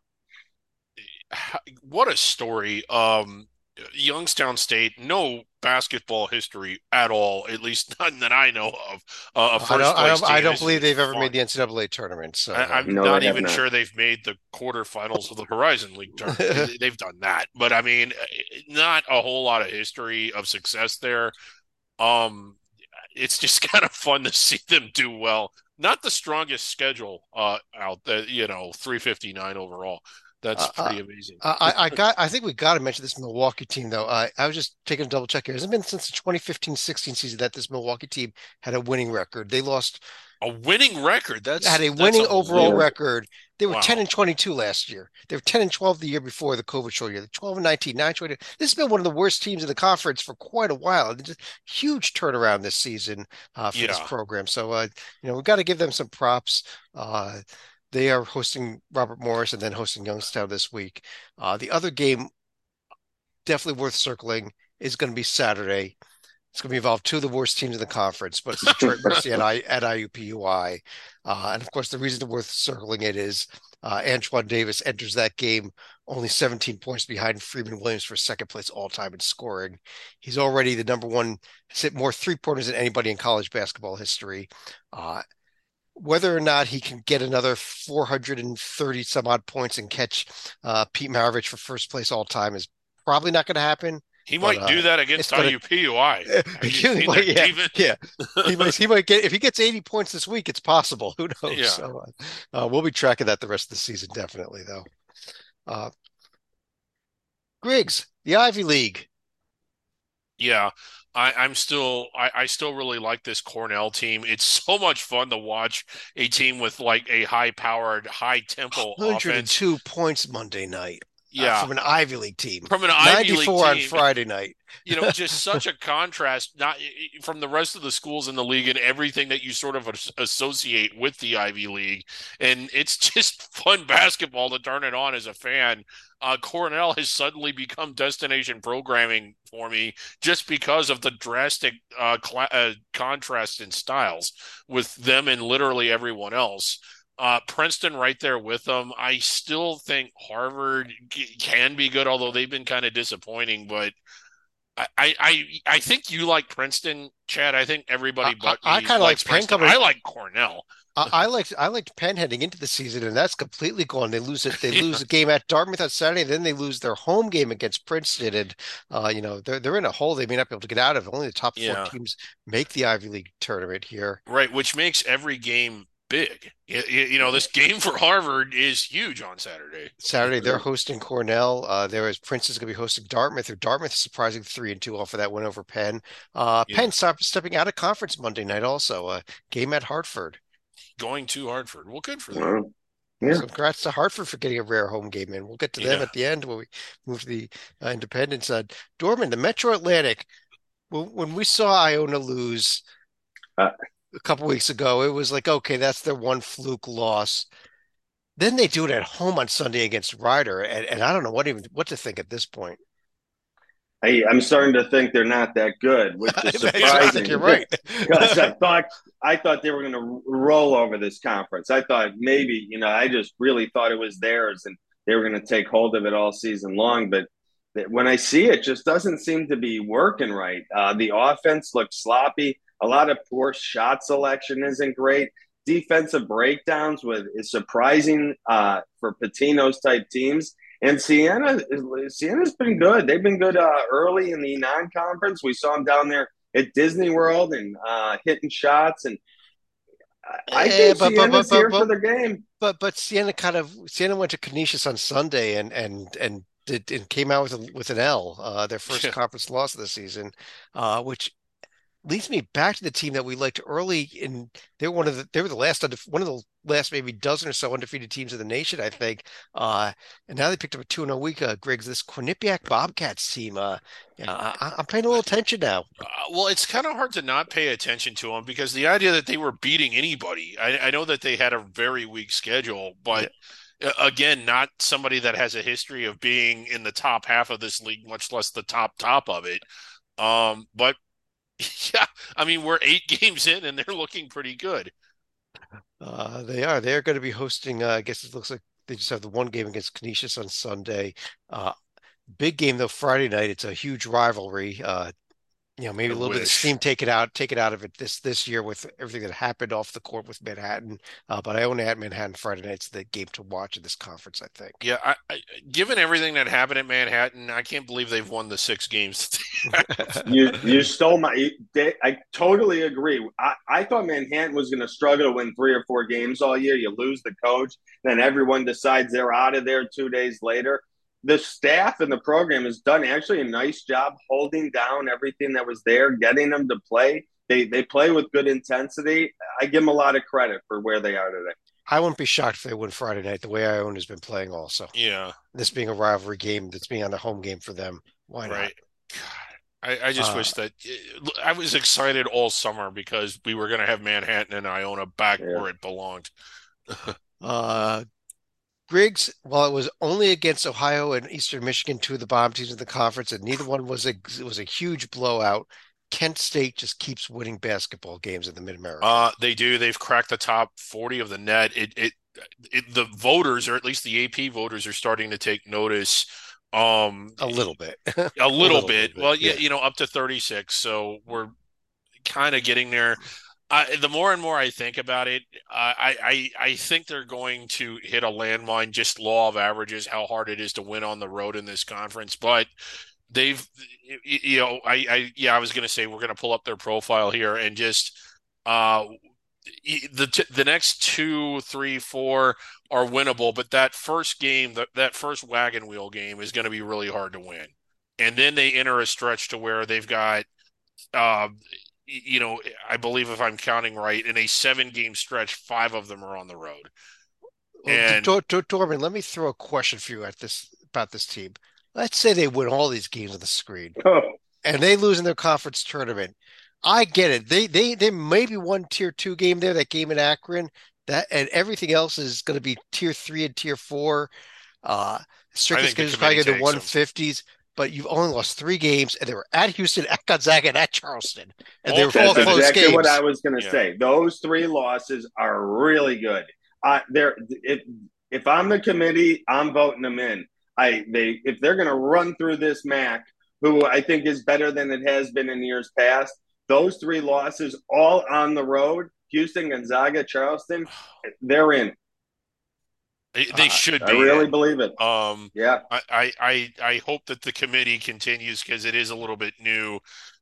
Speaker 2: What a story. Um, Youngstown State, no basketball history at all, at least none that I know of. Uh, a
Speaker 1: I
Speaker 2: first
Speaker 1: don't, I
Speaker 2: place
Speaker 1: don't, I
Speaker 2: team.
Speaker 1: don't
Speaker 2: This
Speaker 1: believe
Speaker 2: is
Speaker 1: they've ever made
Speaker 2: fun.
Speaker 1: the N C double A tournament. So,
Speaker 2: I,
Speaker 1: uh,
Speaker 2: I'm
Speaker 3: No,
Speaker 2: not
Speaker 3: they have
Speaker 2: even
Speaker 3: not.
Speaker 2: sure they've made the quarterfinals of the Horizon League tournament. They've done that, but I mean, not a whole lot of history of success there. Um, it's just kind of fun to see them do well. Not the strongest schedule uh, out there, you know, three fifty-nine overall. That's
Speaker 1: uh, uh,
Speaker 2: pretty amazing.
Speaker 1: I, I got. I think we got to mention this Milwaukee team, though. I, I was just taking a double check here. It hasn't been since the twenty fifteen sixteen season that this Milwaukee team had a winning record. They lost
Speaker 2: A winning record.
Speaker 1: had
Speaker 2: That's
Speaker 1: a
Speaker 2: that's
Speaker 1: winning overall
Speaker 3: Yeah.
Speaker 2: unbelievable.
Speaker 1: record. They were ten
Speaker 2: Wow.
Speaker 1: and twenty-two last year. They were ten and twelve the year before the COVID short year. The twelve and nineteen, nine twenty. This has been one of the worst teams in the conference for quite a while. It's a huge turnaround this season uh, for this
Speaker 2: Yeah.
Speaker 1: program. So, uh, you know, we've got to give them some props. Uh, they are hosting Robert Morris and then hosting Youngstown this week. Uh, the other game, definitely worth circling, is going to be Saturday. It's going to involve two of the worst teams in the conference, but it's Detroit Mercy at, I, at I U P U I. Uh, and of course, the reason worth circling it is uh, Antoine Davis enters that game only seventeen points behind Freeman Williams for second place all time in scoring. He's already the number one, has hit more three pointers than anybody in college basketball history. Uh, whether or not he can get another four hundred thirty some odd points and catch uh, Pete Maravich for first place all time is probably not going to happen.
Speaker 2: He
Speaker 1: But
Speaker 2: might do
Speaker 1: uh,
Speaker 2: that
Speaker 1: it's
Speaker 2: against
Speaker 1: gonna
Speaker 2: I U P U I. Have you
Speaker 1: he
Speaker 2: seen their
Speaker 1: might, yeah,
Speaker 2: defense?
Speaker 1: yeah. He might, he might get if he gets eighty points this week, it's possible. Who knows?
Speaker 2: Yeah.
Speaker 1: So uh, uh, we'll be tracking that the rest of the season, definitely, though. Uh, Griggs, the Ivy League.
Speaker 2: Yeah. I, I'm still I, I still really like this Cornell team. It's so much fun to watch a team with like a high powered, high tempo offense.
Speaker 1: one hundred two points Monday night uh,
Speaker 2: Yeah.
Speaker 1: from an Ivy League team.
Speaker 2: From an Ivy League
Speaker 1: ninety-four on
Speaker 2: team.
Speaker 1: Friday night.
Speaker 2: You know, just such a contrast not from the rest of the schools in the league and everything that you sort of associate with the Ivy League. And it's just fun basketball to turn it on as a fan. Uh, Cornell has suddenly become destination programming for me just because of the drastic uh, cl- uh, contrast in styles with them and literally everyone else. Uh, Princeton right there with them. I still think Harvard c- can be good, although they've been kind of disappointing. But I, I, I think you like Princeton, Chad. I think
Speaker 1: I,
Speaker 2: everybody
Speaker 1: I,
Speaker 2: but
Speaker 1: I
Speaker 2: me
Speaker 1: kind of
Speaker 2: likes
Speaker 1: like Penn
Speaker 2: Princeton.
Speaker 1: coming.
Speaker 2: I like Cornell.
Speaker 1: I, I liked I liked Penn heading into the season, and that's completely gone. They lose it. They
Speaker 2: Yeah,
Speaker 1: lose a game at Dartmouth on Saturday, then they lose their home game against Princeton, and uh, you know they're they're in a hole they may not be able to get out of. Only the top four
Speaker 2: yeah,
Speaker 1: teams make the Ivy League tournament here.
Speaker 2: right. Which makes every game big. You, you know, this game for Harvard is huge on Saturday.
Speaker 1: Saturday they're hosting Cornell. Uh, there is Princeton's going to be hosting Dartmouth. Or Dartmouth is surprising three and two off of that win over Penn. Uh,
Speaker 2: Yeah,
Speaker 1: Penn stop, stepping out of conference Monday night also. A game at Hartford.
Speaker 2: going to Hartford. Well, good for them.
Speaker 3: Well,
Speaker 1: Yeah,
Speaker 3: yeah.
Speaker 1: so congrats to Hartford for getting a rare home game in. We'll get to them
Speaker 2: Yeah,
Speaker 1: at the end when we move to the uh, Independence. Uh, Dorman, the Metro Atlantic. When, when we saw Iona lose
Speaker 3: Uh,
Speaker 1: a couple weeks ago, it was like, okay, that's their one fluke loss. Then they do it at home on Sunday against Ryder, and, and I don't know what even what to think at this point.
Speaker 3: I, I'm starting to think they're not that good, which is
Speaker 1: I think you're
Speaker 3: surprising
Speaker 1: right.
Speaker 3: because I thought I thought they were going to roll over this conference. I thought maybe you know I just really thought it was theirs and they were going to take hold of it all season long. But when I see it, just doesn't seem to be working right. Uh, the offense looks sloppy. A lot of poor shot selection isn't great. Defensive breakdowns with is surprising uh, for Patino's type teams. And Siena, Siena's been good. They've been good uh, early in the non-conference. We saw them down there at Disney World and uh, hitting shots. And I
Speaker 1: Eh,
Speaker 3: think
Speaker 1: but but but
Speaker 3: Siena's
Speaker 1: but
Speaker 3: here for
Speaker 1: but
Speaker 3: the game.
Speaker 1: but but Siena kind of Siena went to Canisius on Sunday and and and did and came out with a, with an L, uh, their first
Speaker 2: yeah.
Speaker 1: conference loss of the season, uh, which leads me back to the team that we liked early in. They were one of the they were the last one of the last maybe dozen or so undefeated teams in the nation, I think. Uh, and now they picked up a two and a week. Uh, Griggs, this Quinnipiac Bobcats team. Uh, yeah, I, I'm paying a little attention now.
Speaker 2: Uh, well, it's kind of hard to not pay attention to them because the idea that they were beating anybody, I, I know that they had a very weak schedule,
Speaker 1: Yeah.
Speaker 2: but uh, again, not somebody that has a history of being in the top half of this league, much less the top top of it. Um, but yeah, I mean, we're eight games in and they're looking pretty good.
Speaker 1: Uh, they are. They're going to be hosting. Uh, I guess it looks like they just have the one game against Canisius on Sunday. Uh, big game though Friday night. It's a huge rivalry. Uh, you know, maybe
Speaker 2: I
Speaker 1: a little bit of
Speaker 2: wish.
Speaker 1: steam take it out, take it out of it this this year with everything that happened off the court with Manhattan. Uh, but I only had Manhattan Friday night's the game to watch in this conference, I think.
Speaker 2: Yeah, I, I, given everything that happened at Manhattan, I can't believe they've won the six games.
Speaker 3: You you stole my. They, I totally agree. I, I thought Manhattan was going to struggle to win three or four games all year. You lose the coach, then everyone decides they're out of there two days later. The staff and the program has done actually a nice job holding down everything that was there, getting them to play. They they play with good intensity. I give them a lot of credit for where they are today.
Speaker 1: I wouldn't be shocked if they win Friday night. The way Iona has been playing, also
Speaker 2: Yeah,
Speaker 1: this being a rivalry game, that's being on a home game for them. Why not?
Speaker 2: right. I, I just
Speaker 1: Uh,
Speaker 2: wish that I was excited all summer because we were going to have Manhattan and Iona back
Speaker 3: Yeah.
Speaker 2: where it belonged.
Speaker 1: uh, Griggs, while it was only against Ohio and Eastern Michigan, two of the bottom teams in the conference, and neither one was a it was a huge blowout. Kent State just keeps winning basketball games in the Mid-American.
Speaker 2: Uh, they do. They've cracked the top forty of the net. It, it, it, the voters, or at least the A P voters, are starting to take notice. Um,
Speaker 1: A little bit,
Speaker 2: a
Speaker 1: a
Speaker 2: little
Speaker 1: little,
Speaker 2: bit.
Speaker 1: little bit,
Speaker 2: Well, yeah,
Speaker 1: yeah.
Speaker 2: you know, up to thirty-six. So we're kind of getting there. I, the more and more I think about it, uh, I, I I think they're going to hit a landmine. Just law of averages, how hard it is to win on the road in this conference. But they've, you know, I, I yeah, I was going to say we're going to pull up their profile here and just uh the the next two, three, four are winnable, but that first game, that that first wagon wheel game, is going to be really hard to win. And then they enter a stretch to where they've got uh, you know, I believe if I'm counting right, in a seven game stretch, five of them are on the road.
Speaker 1: Well,
Speaker 2: And
Speaker 1: Dor- Dor- Dorman, let me throw a question for you at this about this team. Let's say they win all these games on the screen
Speaker 3: Oh,
Speaker 1: and they lose in their conference tournament. I get it. They they they maybe one tier two game there, that game in Akron, that and everything else is going to be tier three and tier four. Uh,
Speaker 2: I
Speaker 1: strength of
Speaker 2: think the
Speaker 1: schedule is probably
Speaker 2: committee
Speaker 1: going to the
Speaker 2: takes them.
Speaker 1: one fifties, but you've only lost three games, and they were at Houston, at Gonzaga, and at Charleston, and they
Speaker 2: All
Speaker 1: were
Speaker 2: three
Speaker 1: all
Speaker 3: that's
Speaker 2: of them.
Speaker 1: close
Speaker 3: exactly what I
Speaker 1: games.
Speaker 3: was going to
Speaker 2: Yeah.
Speaker 3: say. Those three losses are really good. Uh, they're if if I'm the committee, I'm voting them in. I they if they're going to run through this M A C, who I think is better than it has been in years past. Those three losses, all on the road, Houston, Gonzaga, Charleston, they're in.
Speaker 2: They, they
Speaker 1: Uh,
Speaker 2: should
Speaker 3: I
Speaker 2: be
Speaker 3: really
Speaker 2: in.
Speaker 3: believe it.
Speaker 2: Um,
Speaker 3: Yeah,
Speaker 2: I, I, I I hope that the committee continues because it is a little bit new.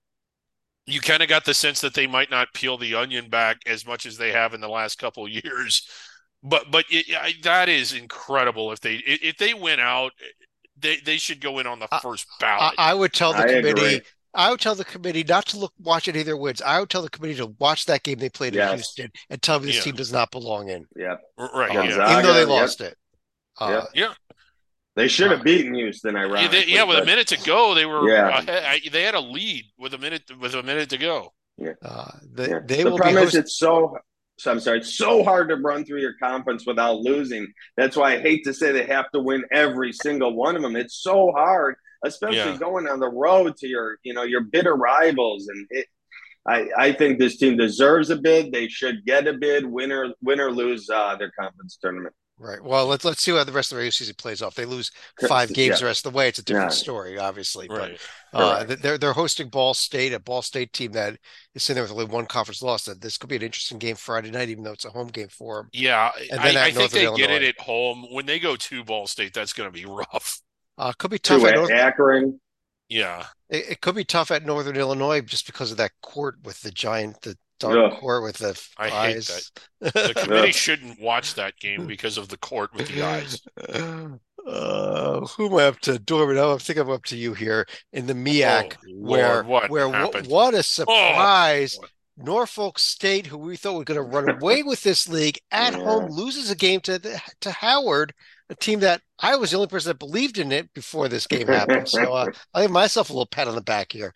Speaker 2: You kind of got the sense that they might not peel the onion back as much as they have in the last couple of years. But but it, I, that is incredible. If they if they win out, they they should go in on the
Speaker 1: I,
Speaker 2: first
Speaker 1: I,
Speaker 2: ballot.
Speaker 1: I would tell the
Speaker 3: I agree.
Speaker 1: committee, I would tell the committee not to look watch any of their wins. I would tell the committee to watch that game they played in
Speaker 3: Yes.
Speaker 1: Houston and tell me this
Speaker 2: Yeah.
Speaker 1: team does not belong in,
Speaker 3: Yeah.
Speaker 2: Right.
Speaker 1: uh,
Speaker 2: Yeah.
Speaker 1: even though they
Speaker 3: Gonzaga. Yep.
Speaker 1: lost it. Uh,
Speaker 3: Yep.
Speaker 2: Yeah.
Speaker 3: They should
Speaker 1: uh,
Speaker 3: have beaten Houston,
Speaker 2: Yeah, they, yeah,
Speaker 3: ironically,
Speaker 2: with a
Speaker 3: but
Speaker 2: minute to go, they were
Speaker 3: yeah.
Speaker 2: ahead. They had a lead with a minute with a minute to go.
Speaker 3: Yeah.
Speaker 1: uh, they,
Speaker 3: Yeah.
Speaker 1: they
Speaker 3: The
Speaker 1: will be
Speaker 3: problem is
Speaker 1: host.
Speaker 3: it's so, so I'm sorry, it's so hard to run through your conference without losing. That's why I hate to say they have to win every single one of them. It's so hard, especially
Speaker 2: Yeah.
Speaker 3: going on the road to your, you know, your bitter rivals. And it, I, I think this team deserves a bid. They should get a bid, win or win or lose uh, their conference tournament.
Speaker 1: Right. Well, let's let's see how the rest of the regular season plays off. They lose five games
Speaker 3: Yeah,
Speaker 1: the rest of the way. It's a different
Speaker 3: yeah,
Speaker 1: story, obviously. But
Speaker 2: Right.
Speaker 1: uh,
Speaker 3: correct.
Speaker 1: they're they're hosting Ball State, a Ball State team that is sitting there with only one conference loss. That this could be an interesting game Friday night, even though it's a home game for them.
Speaker 2: Yeah,
Speaker 1: And then
Speaker 2: I, I
Speaker 1: at
Speaker 2: think
Speaker 1: Northern
Speaker 2: they get it
Speaker 1: Illinois,
Speaker 2: at home. When they go to Ball State, that's going to be rough.
Speaker 1: uh, could be tough
Speaker 3: To
Speaker 1: at North.
Speaker 3: Akron.
Speaker 2: Yeah.
Speaker 1: It, it could be tough at Northern Illinois just because of that court with the giant, the dark
Speaker 3: Ugh,
Speaker 1: court with the
Speaker 2: I hate that.
Speaker 1: eyes.
Speaker 2: The committee
Speaker 3: ugh.
Speaker 2: shouldn't watch that game because of the court with the eyes.
Speaker 1: Uh, who am I up to? Dorman, I think I'm up to you here in the
Speaker 2: Oh
Speaker 1: MEAC,
Speaker 2: Lord,
Speaker 1: where
Speaker 2: what
Speaker 1: where wh-
Speaker 2: happened?
Speaker 1: what a
Speaker 2: Oh
Speaker 1: surprise!
Speaker 2: boy.
Speaker 1: Norfolk State, who we thought was going to run away with this league at home,
Speaker 3: Yeah.
Speaker 1: loses a game to the, to Howard, a team that I was the only person that believed in it before this game happened. So uh, I give myself a little pat on the back here.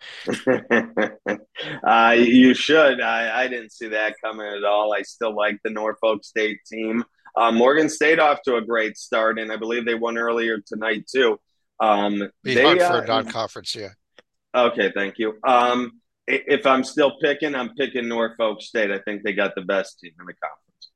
Speaker 3: uh, you should. I, I didn't see that coming at all. I still like the Norfolk State team. Uh, Morgan State off to a great start, and I believe they won earlier tonight too. Um,
Speaker 1: Be hard
Speaker 3: they
Speaker 1: for a
Speaker 3: uh,
Speaker 1: non-conference, yeah.
Speaker 3: okay, thank you. Um, if I'm still picking, I'm picking Norfolk State. I think they got the best team in the conference.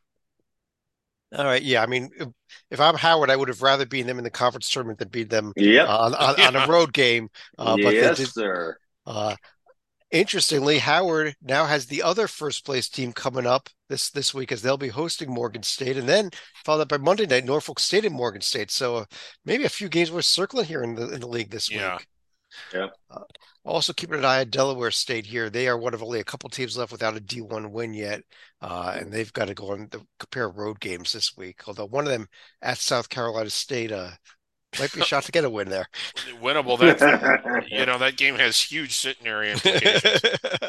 Speaker 1: All right, yeah. I mean, if, if I'm Howard, I would have rather been them in the conference tournament than beat them
Speaker 3: Yep.
Speaker 1: uh, on, on on a
Speaker 2: Yeah.
Speaker 1: road game. Uh, but they
Speaker 3: Yes,
Speaker 1: did.
Speaker 3: sir.
Speaker 1: Uh, Interestingly, Howard now has the other first place team coming up this this week as they'll be hosting Morgan State, and then followed up by Monday night Norfolk State and Morgan State. So uh, maybe a few games worth circling here in the in the league this
Speaker 2: Yeah.
Speaker 1: week.
Speaker 3: Yep.
Speaker 1: Uh, Also keeping an eye on Delaware State here. They are one of only a couple teams left without a D one win yet, uh, and they've got to go on the compare road games this week. Although one of them at South Carolina State uh, might be a shot to get a win there.
Speaker 2: Winnable. That you know that game has huge centenary implications.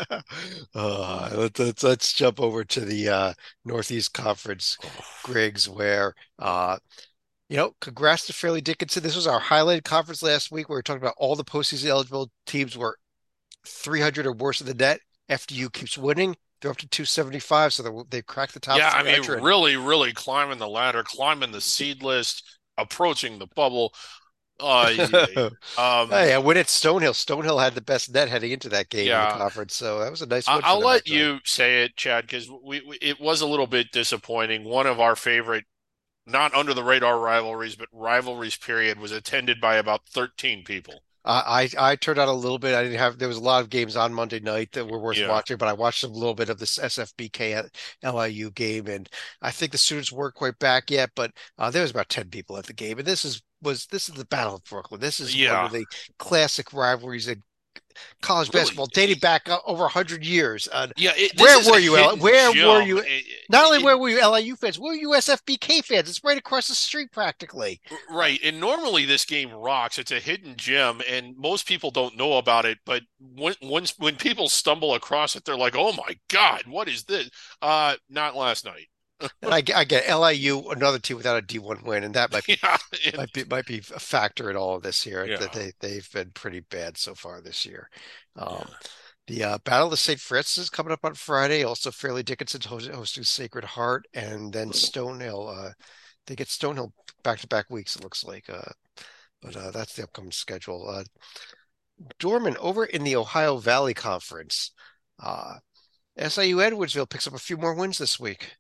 Speaker 1: uh, let's, let's let's jump over to the uh, Northeast Conference, Griggs, where uh, you know, congrats to Fairleigh Dickinson. This was our highlighted conference last week. Where we were talking about all the postseason eligible teams were three hundred or worse in the net. F D U keeps winning. They're up to two seventy-five, so they're, they've cracked the top
Speaker 2: Yeah, I mean,
Speaker 1: three hundred.
Speaker 2: really, really climbing the ladder, climbing the seed list, approaching the bubble. Uh, um,
Speaker 1: Hey, I win at Stonehill. Stonehill had the best net heading into that game in the
Speaker 2: yeah,
Speaker 1: conference, so that was a nice
Speaker 2: I-
Speaker 1: win for
Speaker 2: I'll
Speaker 1: them,
Speaker 2: let
Speaker 1: actually.
Speaker 2: you say it, Chad, because we, we it was a little bit disappointing. One of our favorite, not under the radar rivalries, but rivalries period was attended by about thirteen people.
Speaker 1: I, I I turned out a little bit. I didn't have. There was a lot of games on Monday night that were worth
Speaker 2: Yeah.
Speaker 1: watching, but I watched a little bit of this S F B K at L I U game, and I think the students weren't quite back yet. But uh, there was about ten people at the game, and this is was this is the Battle of Brooklyn. This is one
Speaker 2: Yeah,
Speaker 1: of the classic rivalries in college
Speaker 2: really.
Speaker 1: basketball, dating back uh, over a hundred years. Uh,
Speaker 2: Yeah, it, this
Speaker 1: where
Speaker 2: is a
Speaker 1: were you, L?
Speaker 2: hidden
Speaker 1: Where were
Speaker 2: gem.
Speaker 1: you?
Speaker 2: It,
Speaker 1: Not only where
Speaker 2: it,
Speaker 1: were you L I U fans, where were you S F B K fans? It's right across the street practically.
Speaker 2: Right. And normally this game rocks. It's a hidden gem, and most people don't know about it. But when when when people stumble across it, they're like, "Oh my God, what is this?" Uh, not last night.
Speaker 1: And I, I get L I U, another team without a D one win, and that might be
Speaker 2: Yeah, and,
Speaker 1: might be might be a factor in all of this here.
Speaker 2: yeah,
Speaker 1: That they they've been pretty bad so far this year.
Speaker 2: yeah.
Speaker 1: Um, the uh, Battle of the Saint Francis is coming up on Friday. Also, Fairleigh Dickinson's host, hosting Sacred Heart, and then Stonehill. Uh, they get Stonehill back to back weeks. It looks like. Uh, but uh, that's the upcoming schedule. Uh, Dorman over in the Ohio Valley Conference. Uh, S I U Edwardsville picks up a few more wins this week.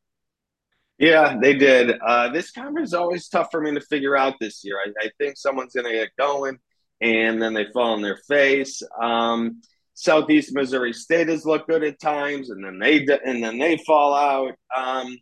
Speaker 3: Yeah, they did. Uh, this conference is always tough for me to figure out this year. I, I think someone's going to get going, and then they fall on their face. Um, Southeast Missouri State has looked good at times, and then they and then they fall out. Um,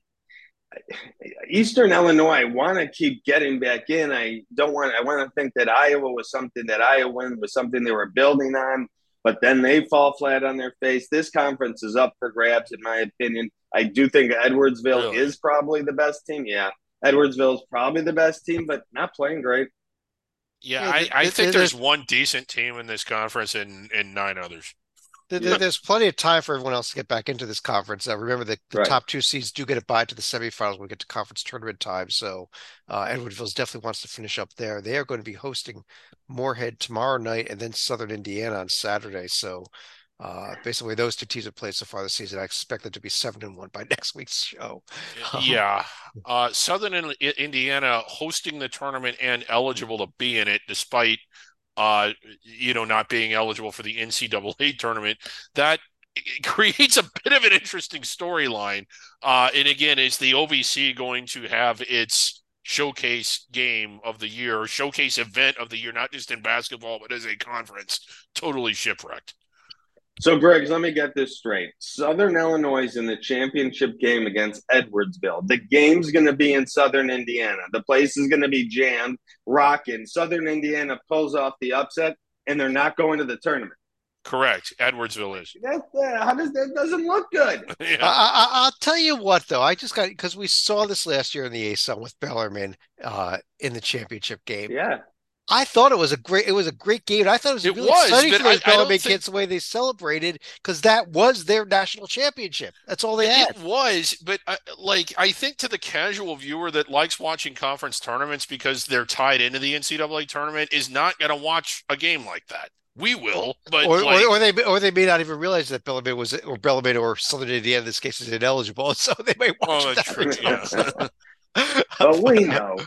Speaker 3: Eastern Illinois, I want to keep getting back in. I don't want. I want to think that Iowa was something that Iowa was something they were building on, but then they fall flat on their face. This conference is up for grabs, in my opinion. I do think Edwardsville
Speaker 2: Really.
Speaker 3: is probably the best team. Yeah, Edwardsville is probably the best team, but not playing great.
Speaker 2: Yeah,
Speaker 1: Yeah,
Speaker 2: I,
Speaker 1: th
Speaker 2: I
Speaker 1: th
Speaker 2: think
Speaker 1: th
Speaker 2: there's
Speaker 1: there's
Speaker 2: one decent team in this conference and and nine others.
Speaker 1: th th
Speaker 3: Yep,
Speaker 1: there's plenty of time for everyone else to get back into this conference. Uh, remember that the
Speaker 3: right.
Speaker 1: top two seeds do get a bye to the semifinals when we get to conference tournament time. So uh, Edwardsville definitely wants to finish up there. They are going to be hosting Moorhead tomorrow night and then Southern Indiana on Saturday. So uh, basically, those two teams have played so far this season. I expect them to be seven and one by next week's show. Um,
Speaker 2: Yeah. Uh, Southern Indiana hosting the tournament and eligible to be in it, despite uh, you know, not being eligible for the N C double A tournament. That creates a bit of an interesting storyline. Uh, and again, is the O V C going to have its showcase game of the year, showcase event of the year, not just in basketball, but as a conference, totally shipwrecked?
Speaker 3: So, Griggs, let me get this straight. Southern Illinois is in the championship game against Edwardsville. The game's going to be in Southern Indiana. The place is going to be jammed, rocking. Southern Indiana pulls off the upset, and they're not going to the tournament.
Speaker 2: Correct. Edwardsville is.
Speaker 3: That, uh, how does that doesn't look good?
Speaker 1: I,
Speaker 2: Yeah.
Speaker 1: I, I'll tell you what, though. I just got because we saw this last year in the A S U N with Bellarmine uh, in the championship game.
Speaker 3: Yeah.
Speaker 1: I thought it was a great it was a great game. I thought it was
Speaker 2: It
Speaker 1: really
Speaker 2: was,
Speaker 1: exciting
Speaker 2: but
Speaker 1: for
Speaker 2: I,
Speaker 1: those
Speaker 2: I don't
Speaker 1: Bellarmine
Speaker 2: think
Speaker 1: kids the way they celebrated because that was their national championship. That's all they
Speaker 2: it
Speaker 1: had.
Speaker 2: was, but I, like I think to the casual viewer that likes watching conference tournaments because they're tied into the N C double A tournament is not going to watch a game like that. We
Speaker 1: Or,
Speaker 2: will, but
Speaker 1: or, or,
Speaker 2: like,
Speaker 1: or they or they may not even realize that Bellarmine was or Bellarmine or Southern Indiana in this case is ineligible, so they may watch
Speaker 2: oh,
Speaker 1: it
Speaker 2: that's
Speaker 1: that way
Speaker 2: true.
Speaker 1: too.
Speaker 2: Yeah.
Speaker 1: So.
Speaker 3: But we
Speaker 1: But, uh,
Speaker 3: know.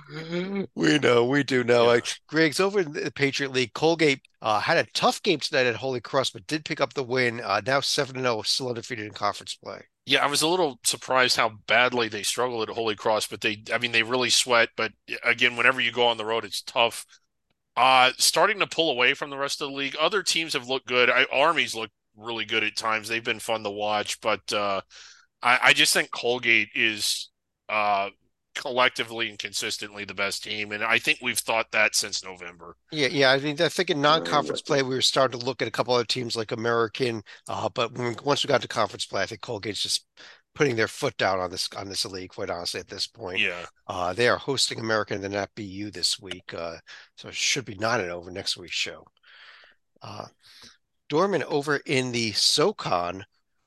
Speaker 1: we know, we do know.
Speaker 2: Yeah.
Speaker 1: Like Griggs over in the Patriot League, Colgate uh, had a tough game tonight at Holy Cross, but did pick up the win. Uh, now seven and zero, still undefeated in conference play.
Speaker 2: Yeah, I was a little surprised how badly they struggled at Holy Cross, but they, I mean, they really sweat. But again, whenever you go on the road, it's tough. Uh, starting to pull away from the rest of the league. Other teams have looked good. I, Army's looked really good at times. They've been fun to watch, but uh, I, I just think Colgate is uh, collectively and consistently the best team, and I think we've thought that since November.
Speaker 1: Yeah, yeah. I mean, I think in
Speaker 3: I'm
Speaker 1: non-conference
Speaker 3: with
Speaker 1: play,
Speaker 3: you.
Speaker 1: we were starting to look at a couple other teams like American. Uh, but when, once we got to conference play, I think Colgate's just putting their foot down on this on this league. Quite honestly, at this point,
Speaker 2: Yeah,
Speaker 1: uh, they are hosting American and then at B U this week. Uh, so it should be nine and over next week's show. Uh, Dorman over in the SoCon.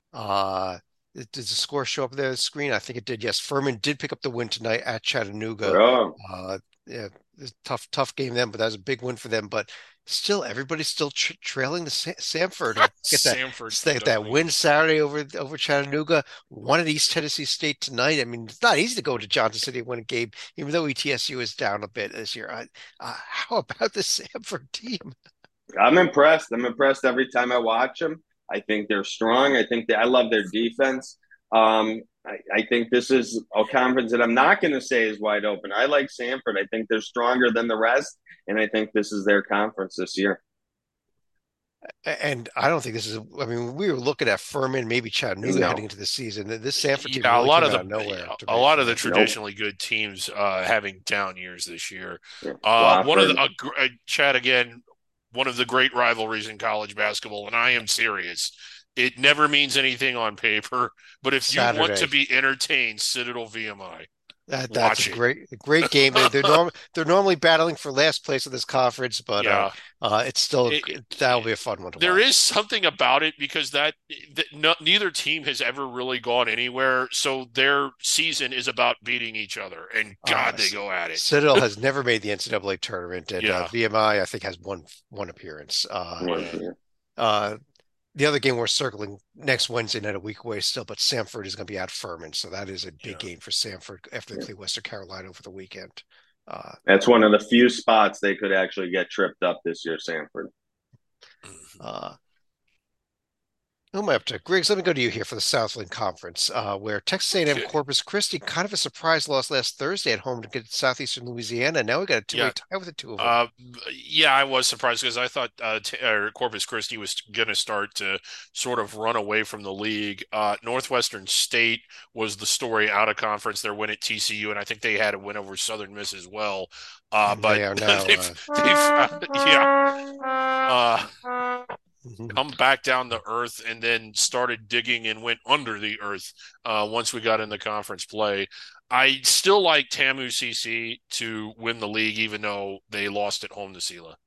Speaker 1: Uh, does the score show up there on the screen? I think it did. Yes, Furman did pick up the win tonight at Chattanooga.
Speaker 3: Oh,
Speaker 1: Uh, yeah, it's a tough, tough game then, but that was a big win for them. But still, everybody's still tra trailing the Sa Samford. And get that,
Speaker 2: Samford
Speaker 1: get that
Speaker 2: doesn't
Speaker 1: win
Speaker 2: even.
Speaker 1: Saturday over over Chattanooga. One at East Tennessee State tonight. I mean, it's not easy to go to Johnson City and win a game, even though E T S U is down a bit this year. I, uh, how about the Samford team?
Speaker 3: I'm impressed. I'm impressed every time I watch them. I think they're strong. I think they, I love their defense. Um, I, I think this is a conference that I'm not going to say is wide open. I like Samford. I think they're stronger than the rest, and I think this is their conference this year.
Speaker 1: And I don't think this is. I mean, we were looking at Furman, maybe Chattanooga heading
Speaker 3: No,
Speaker 1: into the season. This Sanford team
Speaker 2: Yeah, a
Speaker 1: really
Speaker 2: lot
Speaker 1: came
Speaker 2: of
Speaker 1: out
Speaker 2: the
Speaker 1: of nowhere to
Speaker 2: a
Speaker 1: me
Speaker 2: lot
Speaker 1: for
Speaker 2: of the
Speaker 1: me.
Speaker 3: nope.
Speaker 2: traditionally good teams uh, having down years this year.
Speaker 3: Yeah.
Speaker 2: Uh, one of the
Speaker 3: Wofford.
Speaker 2: uh, uh, Chad again, one of the great rivalries in college basketball, and I am serious. It never means anything on paper, but if you want to
Speaker 1: Saturday.
Speaker 2: be entertained, Citadel V M I,
Speaker 1: That that's a
Speaker 2: watch it.
Speaker 1: great great game. They they're norm they're normally battling for last place in this conference, but uh,
Speaker 2: Yeah,
Speaker 1: uh, it's still
Speaker 2: it,
Speaker 1: that'll
Speaker 2: it,
Speaker 1: be a fun one to
Speaker 2: there is
Speaker 1: watch.
Speaker 2: something about it because that, that no, neither team has ever really gone anywhere. So their season is about beating each other, and
Speaker 1: Uh,
Speaker 2: God, they go at it.
Speaker 1: Citadel has never made the N C double A tournament, and uh,
Speaker 2: Yeah,
Speaker 1: V M I I I think has one one appearance. Uh,
Speaker 3: One
Speaker 2: yeah,
Speaker 3: here.
Speaker 1: uh, the other game we're circling next Wednesday night, a week away still, but Samford is going to be at Furman, so that is a big
Speaker 2: yeah.
Speaker 1: game for Samford after they
Speaker 3: Yeah.
Speaker 1: play Western Carolina over the weekend. Uh,
Speaker 3: That's one of the few spots they could actually get tripped up this year, Sanford.
Speaker 2: Mhm.
Speaker 1: uh, Who am I up to? Griggs, let me go to you here for the Southland Conference, uh, where Texas A and M
Speaker 2: Okay.
Speaker 1: Corpus Christi kind of a surprise loss last Thursday at home to get Southeastern Louisiana. Now we got a two-way
Speaker 2: Yeah.
Speaker 1: tie with the two of them.
Speaker 2: Uh, yeah, I was surprised because I thought uh, t or Corpus Christi was going to start to sort of run away from the league. Uh, Northwestern State was the story out of conference. Their win at T C U, and I think they had a win over Southern Miss as well. Uh,
Speaker 1: And
Speaker 2: but
Speaker 1: they are now
Speaker 2: they've
Speaker 1: uh,
Speaker 2: they've uh, yeah uh,
Speaker 1: mhm.
Speaker 2: come back down to earth and then started digging and went under the earth uh, once we got in the conference play. I still like Tamu C C to win the league, even though they lost at home to Sela.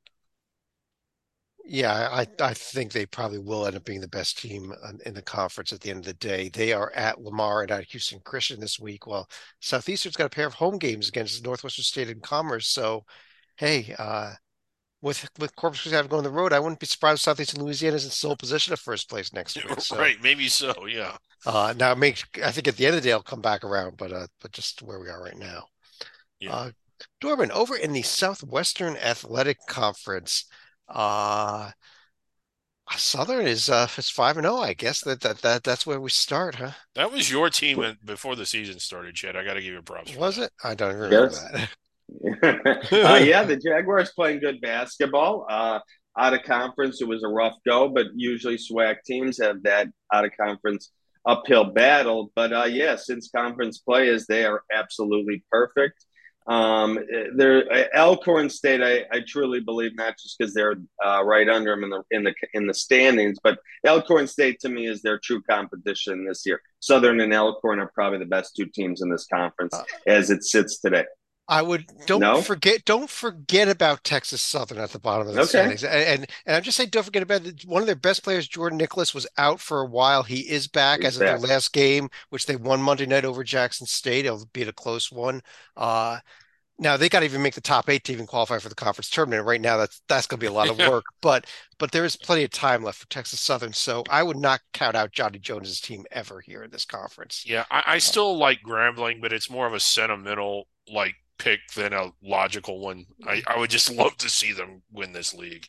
Speaker 1: Yeah, I I think they probably will end up being the best team in in the conference at the end of the day. They are at Lamar and at Houston Christian this week, while Southeastern's got a pair of home games against Northwestern State and Commerce. So, hey, uh, with with Corpus Christi having gone on the road, I wouldn't be surprised if Southeastern Louisiana is in sole position of first place next week. So,
Speaker 2: Right, maybe so, yeah.
Speaker 1: uh, now make I think at the end of the day I'll come back around, but uh, but just where we are right now.
Speaker 2: Yeah.
Speaker 1: Uh, Dorman, over in the Southwestern Athletic Conference, uh, Southern is uh is five and zero. I guess that that that that's where we start, huh?
Speaker 2: That was your team in- before the season started, Chet. I got to give you props for
Speaker 1: Was
Speaker 2: that.
Speaker 1: it? I don't remember
Speaker 3: Yes.
Speaker 1: that.
Speaker 3: uh, yeah, the Jaguars playing good basketball. Uh, out of conference, it was a rough go, but usually SWAC teams have that out of conference uphill battle. But uh, yeah, since conference play is they are absolutely perfect. Um, they're Elkhorn State. I, I truly believe not just because they're uh, right under them in the in the in the standings, but Elkhorn State to me is their true competition this year. Southern and Elkhorn are probably the best two teams in this conference
Speaker 1: Uh,
Speaker 3: as it sits today.
Speaker 1: I would don't
Speaker 3: No,
Speaker 1: forget don't forget about Texas Southern at the bottom of the
Speaker 3: okay,
Speaker 1: standings. And and, and I'm just saying don't forget about the, one of their best players, Jordan Nicholas, was out for a while. He is back
Speaker 3: he's
Speaker 1: as of their
Speaker 3: back.
Speaker 1: last game, which they won Monday night over Jackson State. It'll be a close one. Uh Now they got to even make the top eight to even qualify for the conference tournament. Right now, that's that's going to be a lot of work, but but there is plenty of time left for Texas Southern, so I would not count out Johnny Jones's team ever here in this conference.
Speaker 2: Yeah, I, I still like Grambling, but it's more of a sentimental like pick than a logical one. I, I would just love to see them win this league.